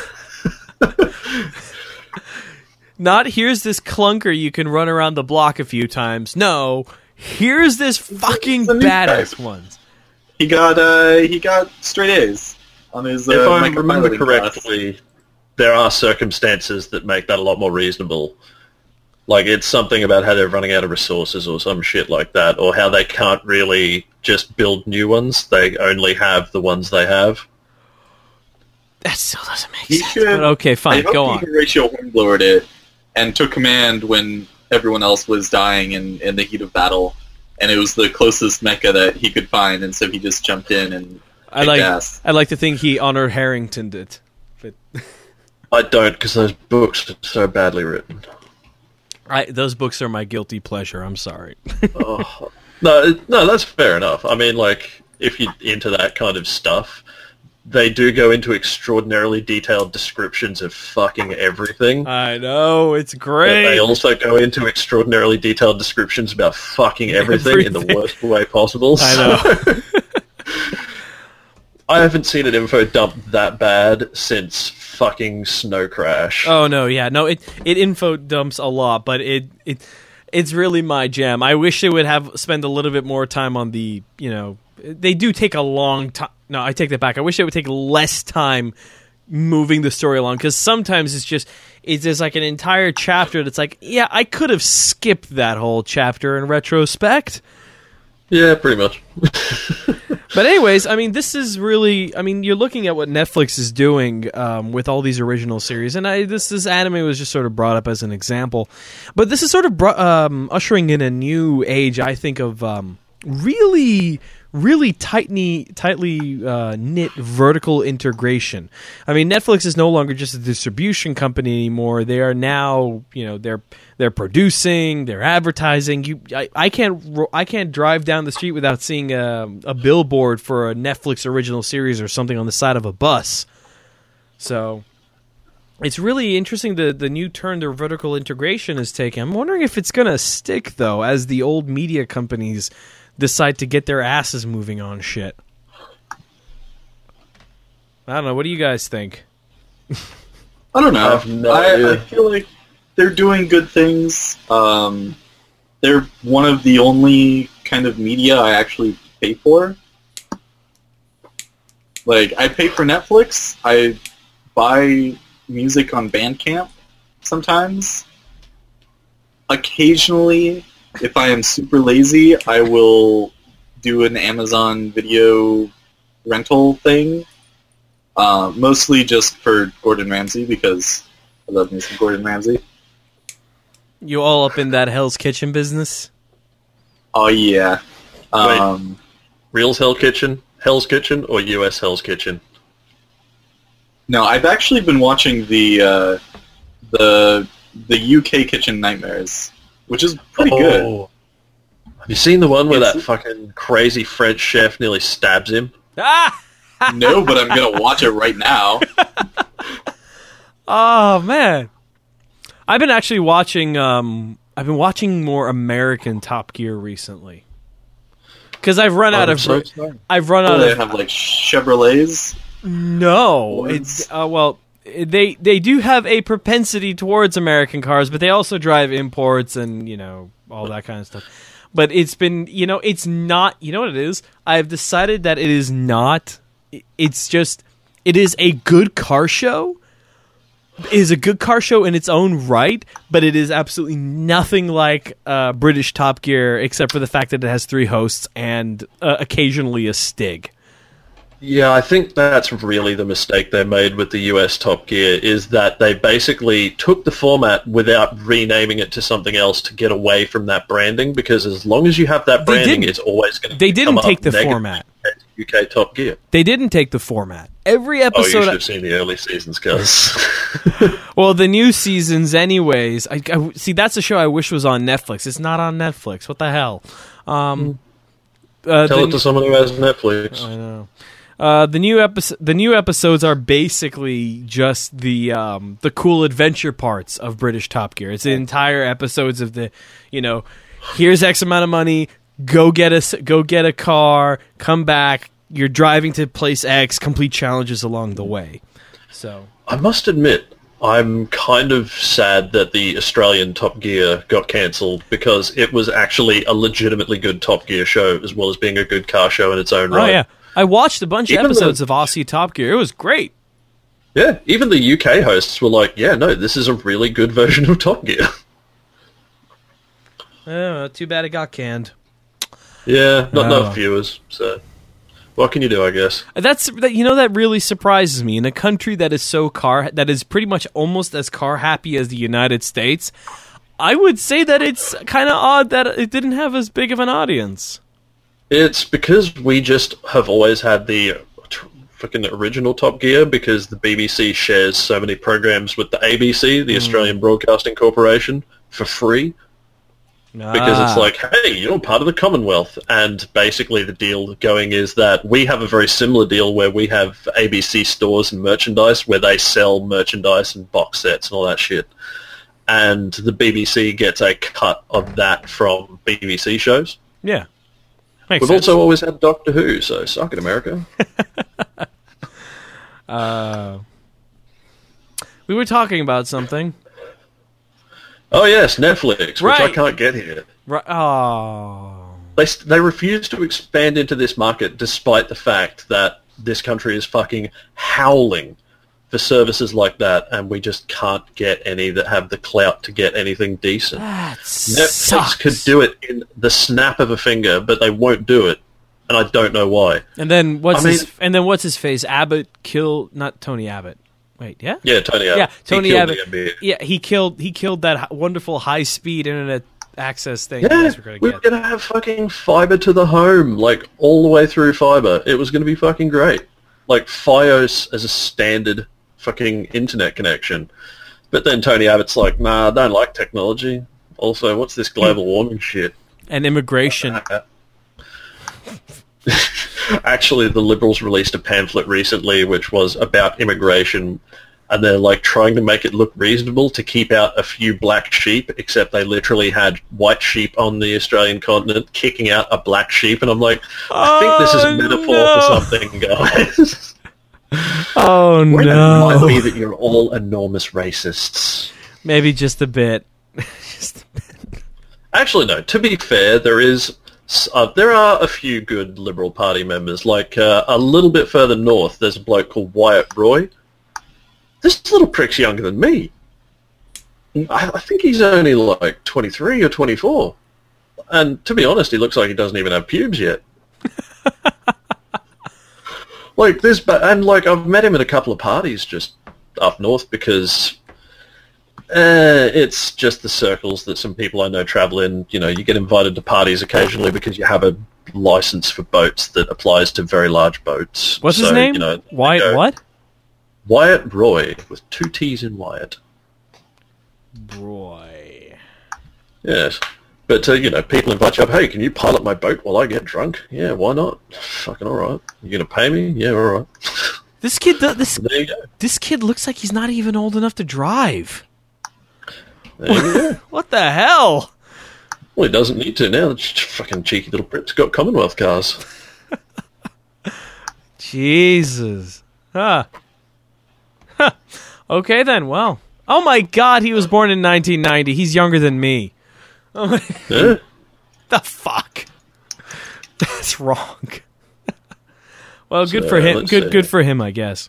not here's this clunker you can run around the block a few times. No, here's this fucking He's a new badass type. ones. He got straight A's on his. If I micropiloting remember class. correctly, there are circumstances that make that a lot more reasonable. Like, it's something about how they're running out of resources or some shit like that, or how they can't really just build new ones. They only have the ones they have. That still doesn't make He sense. should- But okay, fine, I go hope on. he Horatio Hornblowered it and took command when everyone else was dying in the heat of battle, and it was the closest mecha that he could find, and so he just jumped in and kicked ass. I like to think he honored Harrington did. But I don't, because those books are so badly written. those books are my guilty pleasure. I'm sorry. Oh. No, that's fair enough. I mean, like, if you're into that kind of stuff, they do go into extraordinarily detailed descriptions of fucking everything. I know, it's But great. they also go into extraordinarily detailed descriptions about fucking everything in the worst way possible. I know. I haven't seen an info dump that bad since fucking Snow Crash. Oh no, yeah, no. It info dumps a lot, but it's really my jam. I wish they would have spend a little bit more time on the. They do take a long time. No, I take that back. I wish they would take less time moving the story along, because sometimes it's like an entire chapter that's like, yeah, I could have skipped that whole chapter in retrospect. Yeah, pretty much. But anyways, I mean, this is really... I mean, you're looking at what Netflix is doing with all these original series, and this anime was just sort of brought up as an example. But this is sort of ushering in a new age, I think, of really tightly knit vertical integration. I mean, Netflix is no longer just a distribution company anymore. They are now, they're producing, they're advertising. I can't drive down the street without seeing a billboard for a Netflix original series or something on the side of a bus. So it's really interesting the new turn their vertical integration is taking. I'm wondering if it's going to stick, though, as the old media companies decide to get their asses moving on shit. I don't know. What do you guys think? I don't know. I have no idea. I feel like they're doing good things. They're one of the only kind of media I actually pay for. Like, I pay for Netflix. I buy music on Bandcamp sometimes. Occasionally, if I am super lazy, I will do an Amazon video rental thing. Mostly just for Gordon Ramsay, because I love me some Gordon Ramsay. You all up in that Hell's Kitchen business? Oh yeah. Real Hell's Kitchen, or US Hell's Kitchen? No, I've actually been watching the UK Kitchen Nightmares, which is pretty good. Have you seen the one where It's- that fucking crazy French chef nearly stabs him? Ah! No, but I'm gonna watch it right now. Oh man, I've been actually watching. I've been watching more American Top Gear recently because I've run out of. I've run out They of. have like Chevrolets. No, Fords? it's well, they do have a propensity towards American cars, but they also drive imports and all that kind of stuff. But it's been it's not. You know what it is? I've decided that it is not. It's just it is a good car show. It is a good car show in its own right, but it is absolutely nothing like British Top Gear, except for the fact that it has 3 hosts and occasionally a Stig. Yeah, I think that's really the mistake they made with the US Top Gear, is that they basically took the format without renaming it to something else to get away from that branding, because as long as you have that branding, it's always going to They didn't take the format. UK Top Gear. They didn't take the format. Every Oh, you episode... should have seen the early seasons, cuz. Well, the new seasons anyways. I see, that's a show I wish was on Netflix. It's not on Netflix. What the hell? Tell it to someone who has Netflix. I know. The new episodes are basically just the cool adventure parts of British Top Gear. It's the entire episodes of the, here's X amount of money, go get a car, come back, you're driving to place X, complete challenges along the way. So I must admit, I'm kind of sad that the Australian Top Gear got cancelled, because it was actually a legitimately good Top Gear show, as well as being a good car show in its own right. Oh yeah, I watched a bunch of Even episodes of Aussie Top Gear. It was great. Yeah, even the UK hosts were like, yeah, no, this is a really good version of Top Gear. Oh, too bad it got canned. Yeah, not Oh. enough viewers, so what can you do, I guess? That really surprises me. In a country that is pretty much almost as car happy as the United States, I would say that it's kind of odd that it didn't have as big of an audience. It's because we just have always had the fucking original Top Gear, because the BBC shares so many programs with the ABC, the Australian Broadcasting Corporation, for free. Because it's like, hey, you're part of the Commonwealth. And basically the deal going is that we have a very similar deal where we have ABC stores and merchandise where they sell merchandise and box sets and all that shit. And the BBC gets a cut of that from BBC shows. Yeah. Makes We've sense. also always had Doctor Who, so suck it, America. We were talking about something. Oh yes, Netflix, which I Right. can't get here. Right. Oh. They refuse to expand into this market despite the fact that this country is fucking howling for services like that, and we just can't get any that have the clout to get anything decent. That Netflix sucks. could do it in the snap of a finger, but they won't do it, and I don't know why. And then what's I what's his face? Abbott killed not Tony Abbott. Wait, yeah? Yeah, Tony Abbott. Yeah, He Tony killed Abbott. the NBA. Yeah, he killed that wonderful high-speed internet access thing. you Yeah, guys were gonna we get. were going to have fucking fiber to the home, like all the way through fiber. It was going to be fucking great. Like Fios as a standard fucking internet connection. But then Tony Abbott's like, nah, I don't like technology. Also, what's this global warming shit? And immigration. Actually, the Liberals released a pamphlet recently which was about immigration, and they're like trying to make it look reasonable to keep out a few black sheep, except they literally had white sheep on the Australian continent kicking out a black sheep, and I'm like, I think this is a metaphor no. for something, guys. Oh Or it might no! be that you're all enormous racists. Maybe just a bit. Actually, no. To be fair, there are a few good Liberal Party members. Like a little bit further north, there's a bloke called Wyatt Roy. This little prick's younger than me. I think he's only like 23 or 24. And to be honest, he looks like he doesn't even have pubes yet. Like this, and like I've met him at a couple of parties just up north because It's just the circles that some people I know travel in. You know, you get invited to parties occasionally because you have a license for boats that applies to very large boats. What's his name? You know, Wyatt what? Wyatt Roy, with 2 T's in Wyatt. Roy. Yes. But, you know, people invite you up, hey, can you pilot my boat while I get drunk? Yeah, why not? Fucking alright. You gonna pay me? Yeah, alright. This kid, There you go. this kid looks like he's not even old enough to drive. There you go. What the hell? Well, he doesn't need to now. It's fucking cheeky little Brit's got Commonwealth cars. Jesus. Huh. Okay then, well. Oh my god, he was born in 1990. He's younger than me. Oh my... Yeah. The fuck? That's wrong. Well, good So, for him. let's see. Good for him, I guess.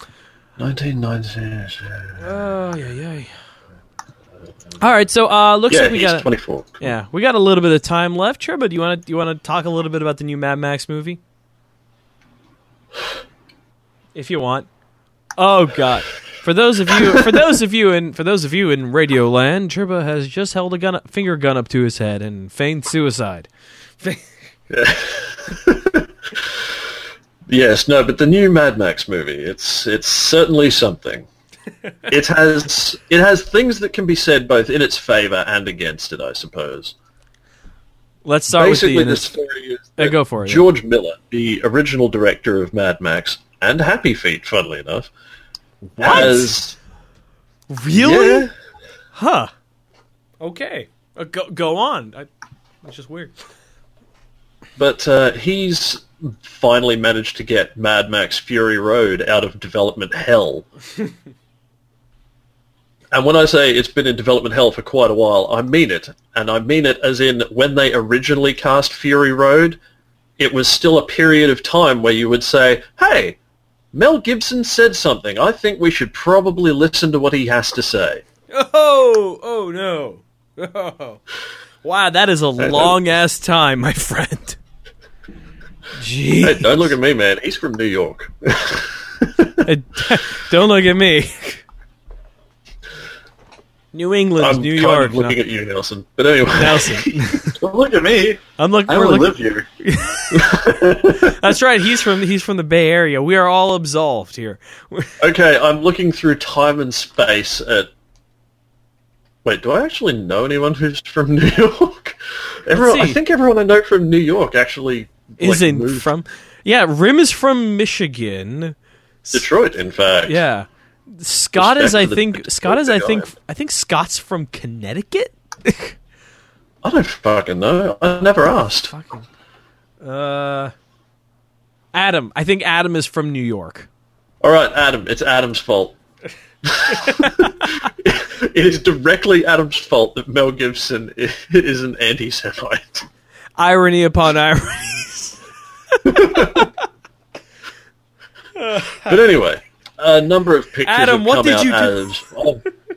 1990. Oh, yeah. All right, so looks Yeah, like we he's got 24. we got a little bit of time left. Sure, but do you want to talk a little bit about the new Mad Max movie? If you want. Oh god. For those of you in Radio Land, Chirba has just held a finger gun up to his head and feigned suicide. Yes, no, but the new Mad Max movie, it's certainly something. It has things that can be said both in its favor and against it, I suppose. Let's start Basically, with the story is go for it. George Miller, the original director of Mad Max and Happy Feet, funnily enough, has... Really? Yeah, Huh. Okay. Go on. It's just weird. but he's finally managed to get Mad Max Fury Road out of development hell. And when I say it's been in development hell for quite a while, I mean it. And I mean it as in when they originally cast Fury Road, it was still a period of time where you would say, hey, Mel Gibson said something. I think we should probably listen to what he has to say. Oh no. Oh. Wow, that is a long-ass time, my friend. Jeez. Hey, don't look at me, man. He's from New York. Don't look at me. New England, I'm New kind York. of looking at you, Nelson. But anyway. Nelson. Don't look at me. I only live here. That's right. He's from the Bay Area. We are all absolved here. Okay, I'm looking through time and space at... Wait, do I actually know anyone who's from New York? I think everyone I know from New York actually Isn't moved. from... Yeah, Rim is from Michigan. Detroit, in fact. Yeah. Scott is, I Respect to the think, guy. I think Scott's from Connecticut? I don't fucking know. I never asked. Fucking... Adam. I think Adam is from New York. All right, Adam. It's Adam's fault. It is directly Adam's fault that Mel Gibson is an anti-Semite. Irony upon ironies. But anyway, a number of pictures Adam, have what come did out you do? as... Oh.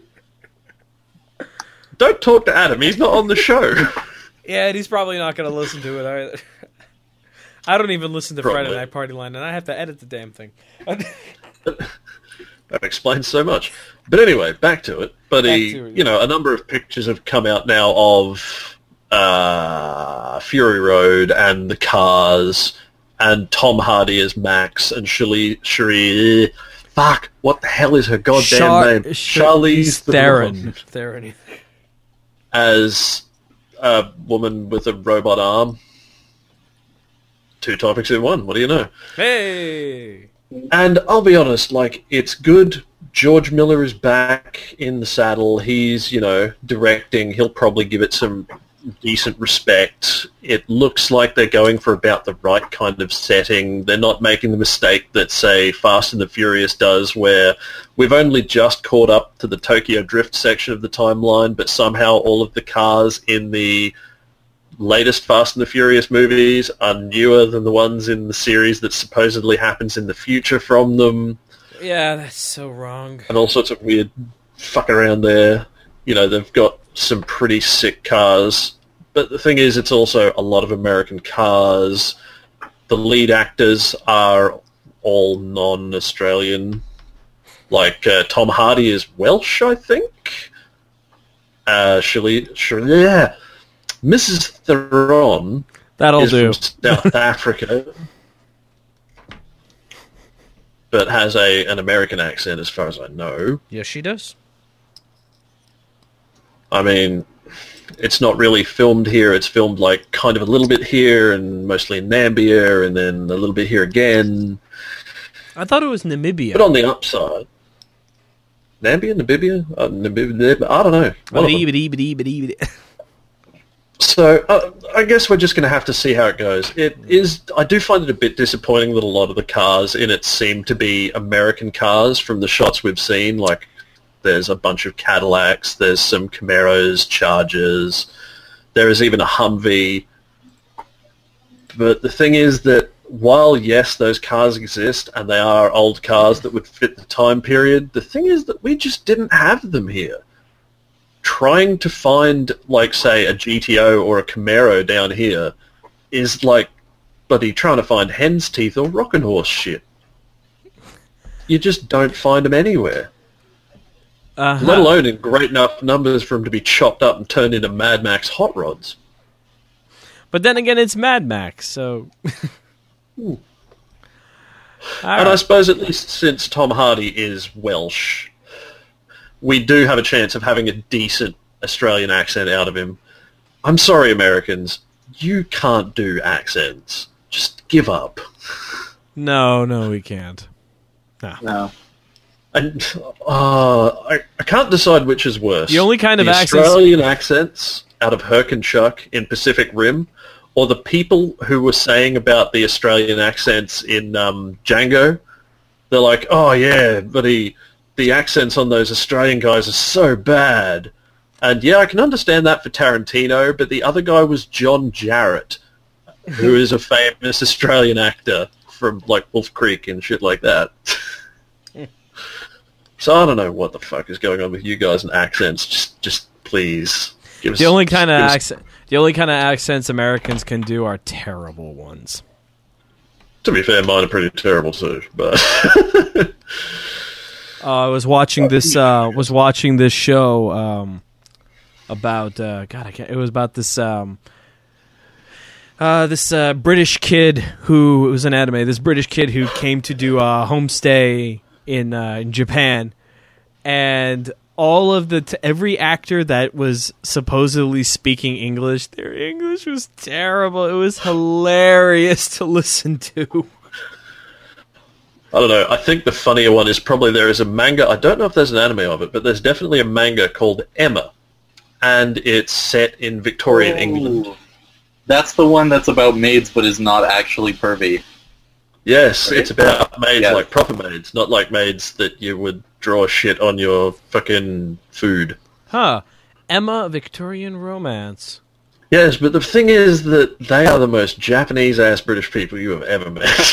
Don't talk to Adam. He's not on the show. Yeah, and he's probably not going to listen to it either. I don't even listen to Probably. Friday Night Party Line, and I have to edit the damn thing. That explains so much. But anyway, back to it. But a number of pictures have come out now of Fury Road and the cars and Tom Hardy as Max and Cherie. Fuck! What the hell is her goddamn name? Charlize Theron. As a woman with a robot arm. 2 topics in one. What do you know? Hey! And I'll be honest, it's good. George Miller is back in the saddle. He's, directing. He'll probably give it some decent respect. It looks like they're going for about the right kind of setting. They're not making the mistake that, say, Fast and the Furious does, where we've only just caught up to the Tokyo Drift section of the timeline, but somehow all of the cars in the latest Fast and the Furious movies are newer than the ones in the series that supposedly happens in the future from them. Yeah, that's so wrong. And all sorts of weird fuck around there. They've got some pretty sick cars. But the thing is, it's also a lot of American cars. The lead actors are all non-Australian. Tom Hardy is Welsh, I think. Yeah. Mrs. Theron That'll is do. from South Africa, but has an American accent as far as I know. Yes, she does. I mean, it's not really filmed here. It's filmed like kind of a little bit here and mostly in Namibia and then a little bit here again. I thought it was Namibia. But on the upside... Namibia? I don't know. So I guess we're just going to have to see how it goes. I do find it a bit disappointing that a lot of the cars in it seem to be American cars from the shots we've seen. Like, there's a bunch of Cadillacs, there's some Camaros, Chargers, there is even a Humvee. But the thing is that while, yes, those cars exist and they are old cars that would fit the time period, the thing is that we just didn't have them here. Trying to find, like, say, a GTO or a Camaro down here is like bloody trying to find hen's teeth or rockin' horse shit. You just don't find them anywhere. Let alone in great enough numbers for them to be chopped up and turned into Mad Max hot rods. But then again, it's Mad Max, so... And I suppose at least since Tom Hardy is Welsh, we do have a chance of having a decent Australian accent out of him. I'm sorry, Americans. You can't do accents. Just give up. No, we can't. No. And I can't decide which is worse. The only kind of the accents... Australian accents out of Herc and Chuck in Pacific Rim, or the people who were saying about the Australian accents in Django. They're like, oh yeah, but the accents on those Australian guys are so bad. And yeah, I can understand that for Tarantino, but the other guy was John Jarratt, who is a famous Australian actor from like Wolf Creek and shit like that. So I don't know what the fuck is going on with you guys and accents. Just please give us The only kind of accents Americans can do are terrible ones. To be fair, mine are pretty terrible too. But I was watching this show about it was about this British kid who, it was an anime. This British kid who came to do a homestay in Japan, and all of every actor that was supposedly speaking English, their English was terrible. It was hilarious to listen to. I don't know. I think the funnier one is probably there is a manga. I don't know if there's an anime of it, but there's definitely a manga called Emma, and it's set in Victorian England. That's the one that's about maids but is not actually pervy. Yes, right? It's about maids, yeah. Like proper maids, not like maids that you would draw shit on your fucking food. Huh. Emma, Victorian romance. Yes, but the thing is that they are the most Japanese-ass British people you have ever met.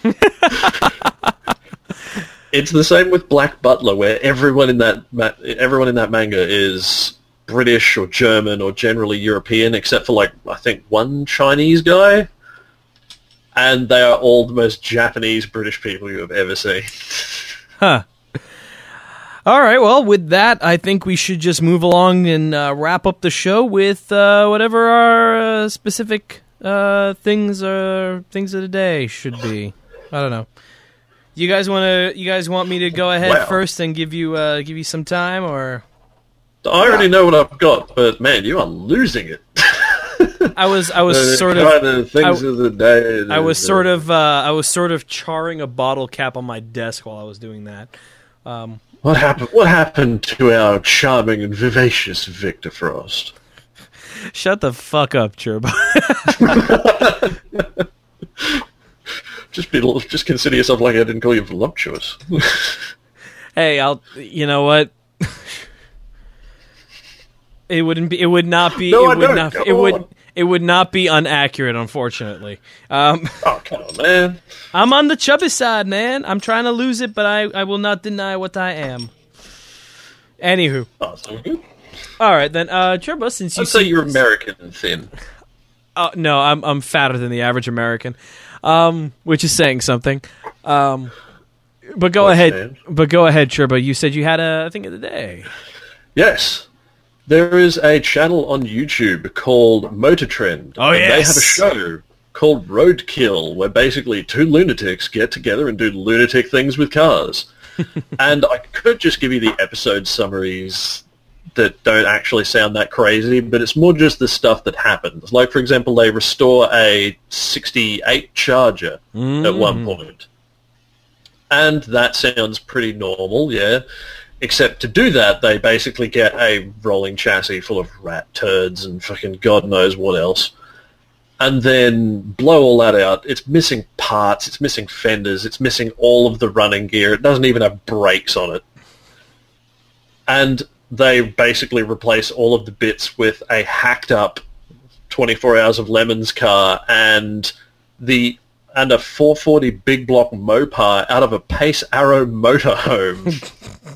It's the same with Black Butler, where everyone in that manga is British or German or generally European, except for, like, I think one Chinese guy. And they are all the most Japanese British people you have ever seen. Huh. All right, well, with that, I think we should just move along and wrap up the show with whatever our specific things of the day should be. I don't know. You guys want me to go ahead first and give you some time, or? I already know what I've got, but man, you are losing it. I was sort of charring a bottle cap on my desk while I was doing that. What happened to our charming and vivacious Victor Frost? Shut the fuck up, Chirba. Just consider yourself like I didn't call you voluptuous. Hey, you know what? It would not be inaccurate, unfortunately. Oh, come on, man. I'm on the chubby side, man. I'm trying to lose it, but I will not deny what I am. Anywho. Oh, so good. All right, then, Chirba, since you say you're American and thin. No, I'm fatter than the average American, which is saying something. But go ahead, Chirba. You said you had a thing of the day. Yes. There is a channel on YouTube called Motor Trend. Oh, and They yes. have a show called Roadkill, where basically two lunatics get together and do lunatic things with cars. And I could just give you the episode summaries that don't actually sound that crazy, but it's more just the stuff that happens. Like, for example, they restore a 68 Charger at one point. And that sounds pretty normal, yeah. Except to do that, they basically get a rolling chassis full of rat turds and fucking God knows what else. And then blow all that out. It's missing parts, it's missing fenders, it's missing all of the running gear. It doesn't even have brakes on it. And they basically replace all of the bits with a hacked up 24 Hours of Lemons car and a 440 big block Mopar out of a Pace Arrow motorhome.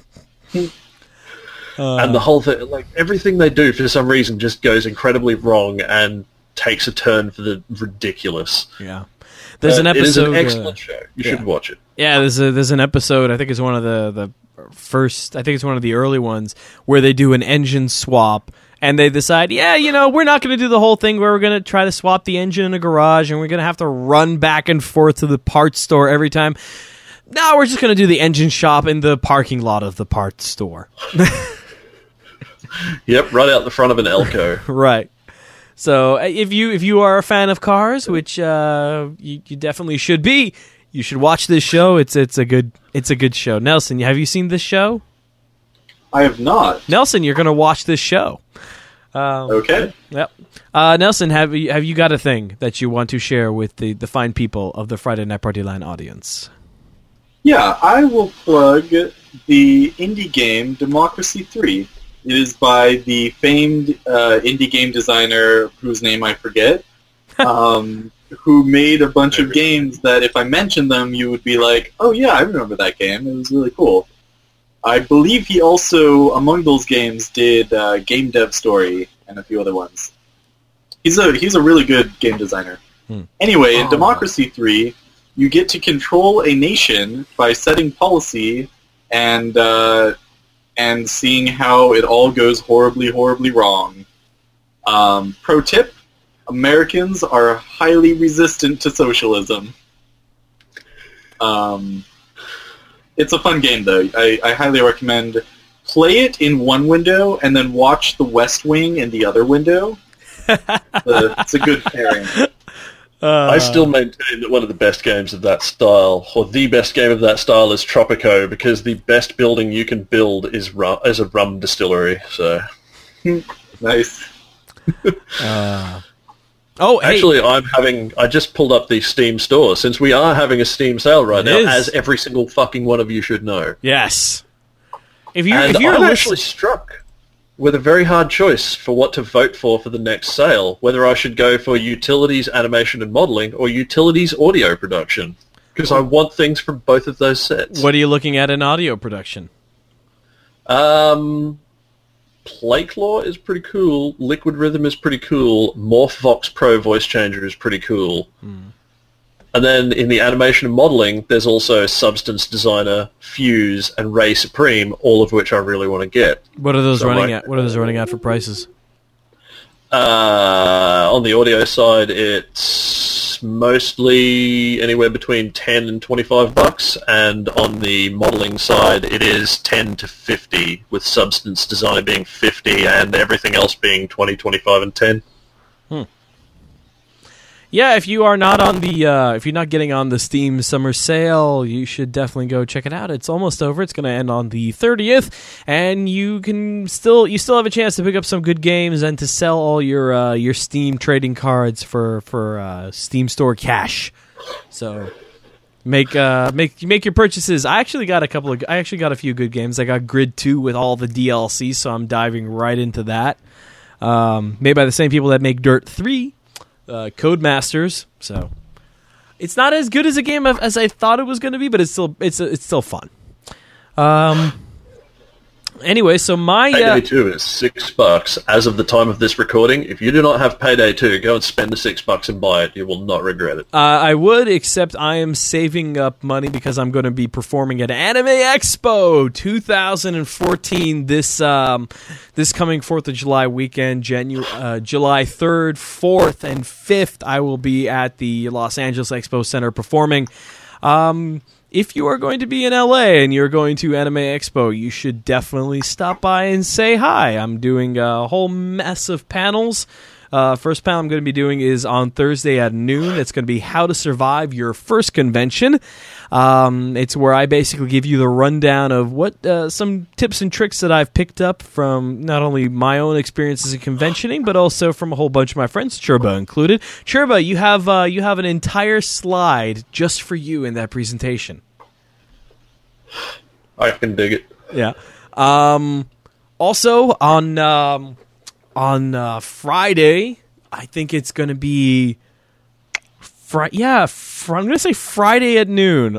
And the whole thing, like, everything they do for some reason just goes incredibly wrong and takes a turn for the ridiculous. Yeah. There's an episode. It is an excellent show. You should watch it. Yeah, there's an episode, I think it's one of the first, I think it's one of the early ones, where they do an engine swap, and they decide, we're not going to do the whole thing where we're going to try to swap the engine in a garage, and we're going to have to run back and forth to the parts store every time. No, we're just going to do the engine shop in the parking lot of the parts store. Yep, right out the front of an Elko. Right. So if you are a fan of cars, which you definitely should be, you should watch this show. It's a good show. Nelson, have you seen this show? I have not. Nelson, you're going to watch this show. Okay. Yep. Nelson, have you got a thing that you want to share with the fine people of the Friday Night Party Line audience? Yeah, I will plug the indie game Democracy 3. It is by the famed indie game designer whose name I forget, who made a bunch of games that if I mentioned them, you would be like, oh yeah, I remember that game. It was really cool. I believe he also, among those games, did Game Dev Story and a few other ones. He's a really good game designer. Anyway, in Democracy 3, you get to control a nation by setting policy and seeing how it all goes horribly, horribly wrong. Pro tip, Americans are highly resistant to socialism. It's a fun game, though. I highly recommend play it in one window and then watch The West Wing in the other window. It's a good pairing. I still maintain that one of the best games of that style, or the best game of that style, is Tropico, because the best building you can build is a rum distillery. So, Nice. Actually, I just pulled up the Steam store, since we are having a Steam sale right now, as every single fucking one of you should know. Yes. I'm actually struck with a very hard choice for what to vote for the next sale, whether I should go for utilities, animation and modeling, or utilities, audio production, because I want things from both of those sets. What are you looking at in audio production? Playclaw is pretty cool, Liquid Rhythm is pretty cool, MorphVox Pro voice changer is pretty cool. And then in the animation and modeling, there's also Substance Designer, Fuse, and Ray Supreme, all of which I really want to get. What are those running at? What are those running at for prices? On the audio side, it's mostly anywhere between $10 and $25, and on the modeling side, it is $10 to $50, with Substance Designer being $50 and everything else being $20, $25, and $10. Yeah, if you are not on the, if you're not getting on the Steam Summer Sale, you should definitely go check it out. It's almost over. It's going to end on the 30th, and you still have a chance to pick up some good games and to sell all your Steam trading cards for Steam Store cash. So make your purchases. I actually got a few good games. I got Grid 2 with all the DLC, so I'm diving right into that. Made by the same people that make Dirt 3. Codemasters, so it's not as good as a game as I thought it was going to be, but it's still fun. Anyway, so my Payday 2 is $6 as of the time of this recording. If you do not have Payday 2, go and spend the $6 and buy it. You will not regret it. I would, except I am saving up money because I'm going to be performing at Anime Expo 2014 this coming 4th of July weekend, July 3rd, 4th, and 5th. I will be at the Los Angeles Expo Center performing. If you are going to be in LA and you're going to Anime Expo, you should definitely stop by and say hi. I'm doing a whole mess of panels. First panel I'm going to be doing is on Thursday at noon. It's going to be How to Survive Your First Convention. It's where I basically give you the rundown of what some tips and tricks that I've picked up from not only my own experiences in conventioning, but also from a whole bunch of my friends, Churba included. Churba, you have an entire slide just for you in that presentation. I can dig it. Yeah. Also on Friday, I think it's going to be I'm going to say Friday at noon.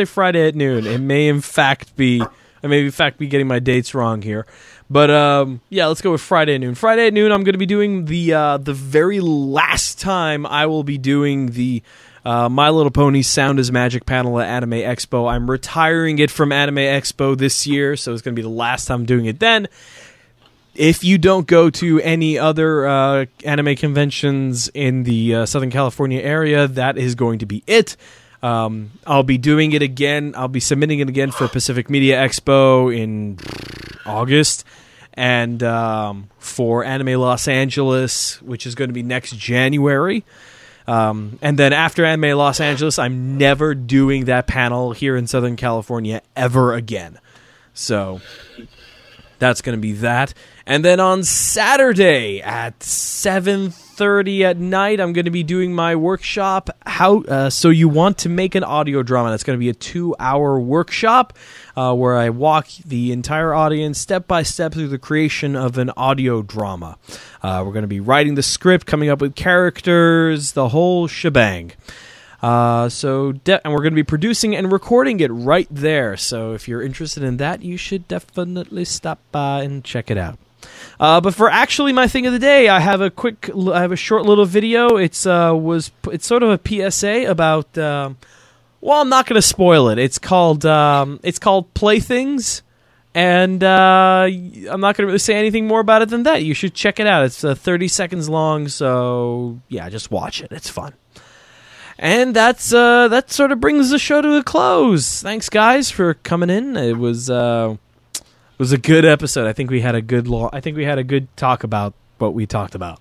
It may in fact be getting my dates wrong here. But let's go with Friday at noon. Friday at noon, I'm going to be doing the very last time I will be doing the My Little Pony Sound is Magic panel at Anime Expo. I'm retiring it from Anime Expo this year, so it's going to be the last time I'm doing it then. If you don't go to any other anime conventions in the Southern California area, that is going to be it. I'll be doing it again. I'll be submitting it again for Pacific Media Expo in August. And for Anime Los Angeles, which is going to be next January. And then after Anime Los Angeles, I'm never doing that panel here in Southern California ever again. So that's going to be that. And then on Saturday at 7:30 at night, I'm going to be doing my workshop, So You Want to Make an Audio Drama. That's going to be a 2-hour workshop where I walk the entire audience step by step through the creation of an audio drama. We're going to be writing the script, coming up with characters, the whole shebang. And we're going to be producing and recording it right there. So if you're interested in that, you should definitely stop by and check it out. But for actually my thing of the day, I have a short little video. It's sort of a PSA about. I'm not going to spoil it. It's called Playthings, and I'm not going to really say anything more about it than that. You should check it out. It's 30 seconds long, so yeah, just watch it. It's fun. And that sort of brings the show to a close. Thanks, guys, for coming in. It was a good episode. I think we had a good talk about what we talked about.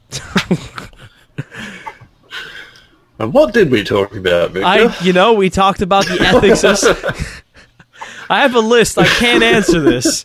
And what did we talk about, Victor? We talked about the ethics of... I have a list. I can't answer this.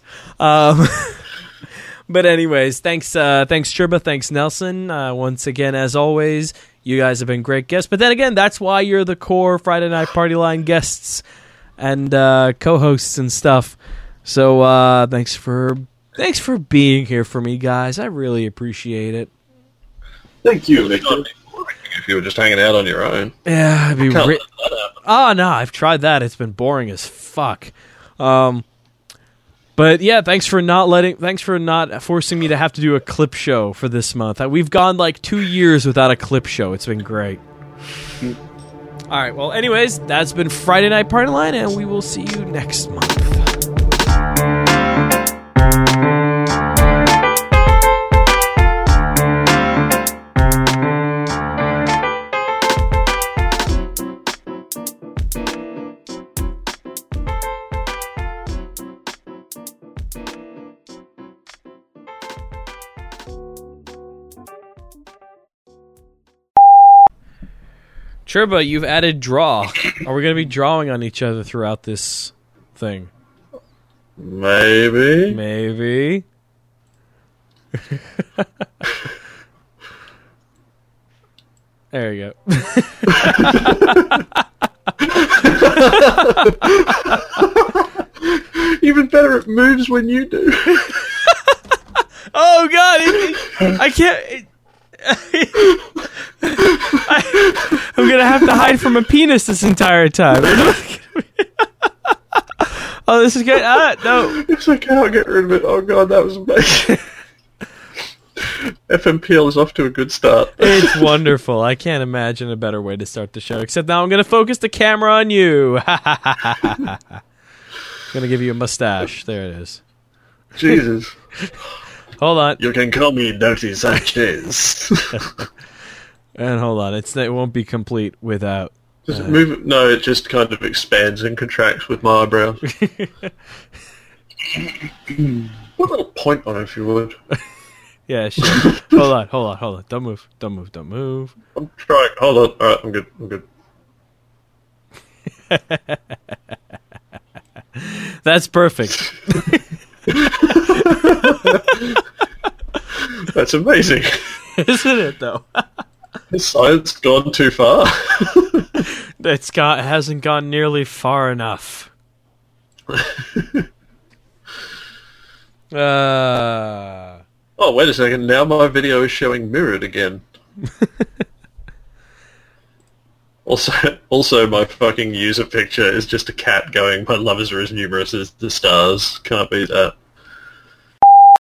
But anyways, thanks Churba, thanks Nelson. Once again, as always, you guys have been great guests. But then again, that's why you're the core Friday Night Party Line guests and co-hosts and stuff. So thanks for being here for me, guys. I really appreciate it. Thank you, Victor. If you were just hanging out on your own. Yeah, I'd be Oh no, I've tried that. It's been boring as fuck. But yeah, thanks for not forcing me to have to do a clip show for this month. We've gone like 2 years without a clip show. It's been great. All right, well, anyways, that's been Friday Night Party Line, and we will see you next month. Churba, you've added draw. Are we going to be drawing on each other throughout this thing? Maybe. There you go. Even better, it moves when you do. Oh, God. I can't... I'm gonna have to hide from a penis this entire time. Oh, this is good. No. Yes, I cannot get rid of it. Oh god, that was amazing. FMPL is off to a good start. It's wonderful. I can't imagine a better way to start the show. Except now I'm going to focus the camera on you. I'm going to give you a mustache. There it is. Jesus. Hold on. You can call me Dirty Sanchez. And hold on. It won't be complete without... Just move it. No, it just kind of expands and contracts with my eyebrows. Put a little point on it, if you would. Yeah, sure. Hold on. Don't move. I'm trying. Hold on. Alright, I'm good. That's perfect. That's amazing. Isn't it, though? Has science gone too far? It hasn't gone nearly far enough. Oh, wait a second. Now my video is showing mirrored again. Also, my fucking user picture is just a cat going, "My lovers are as numerous as the stars." Can't beat that.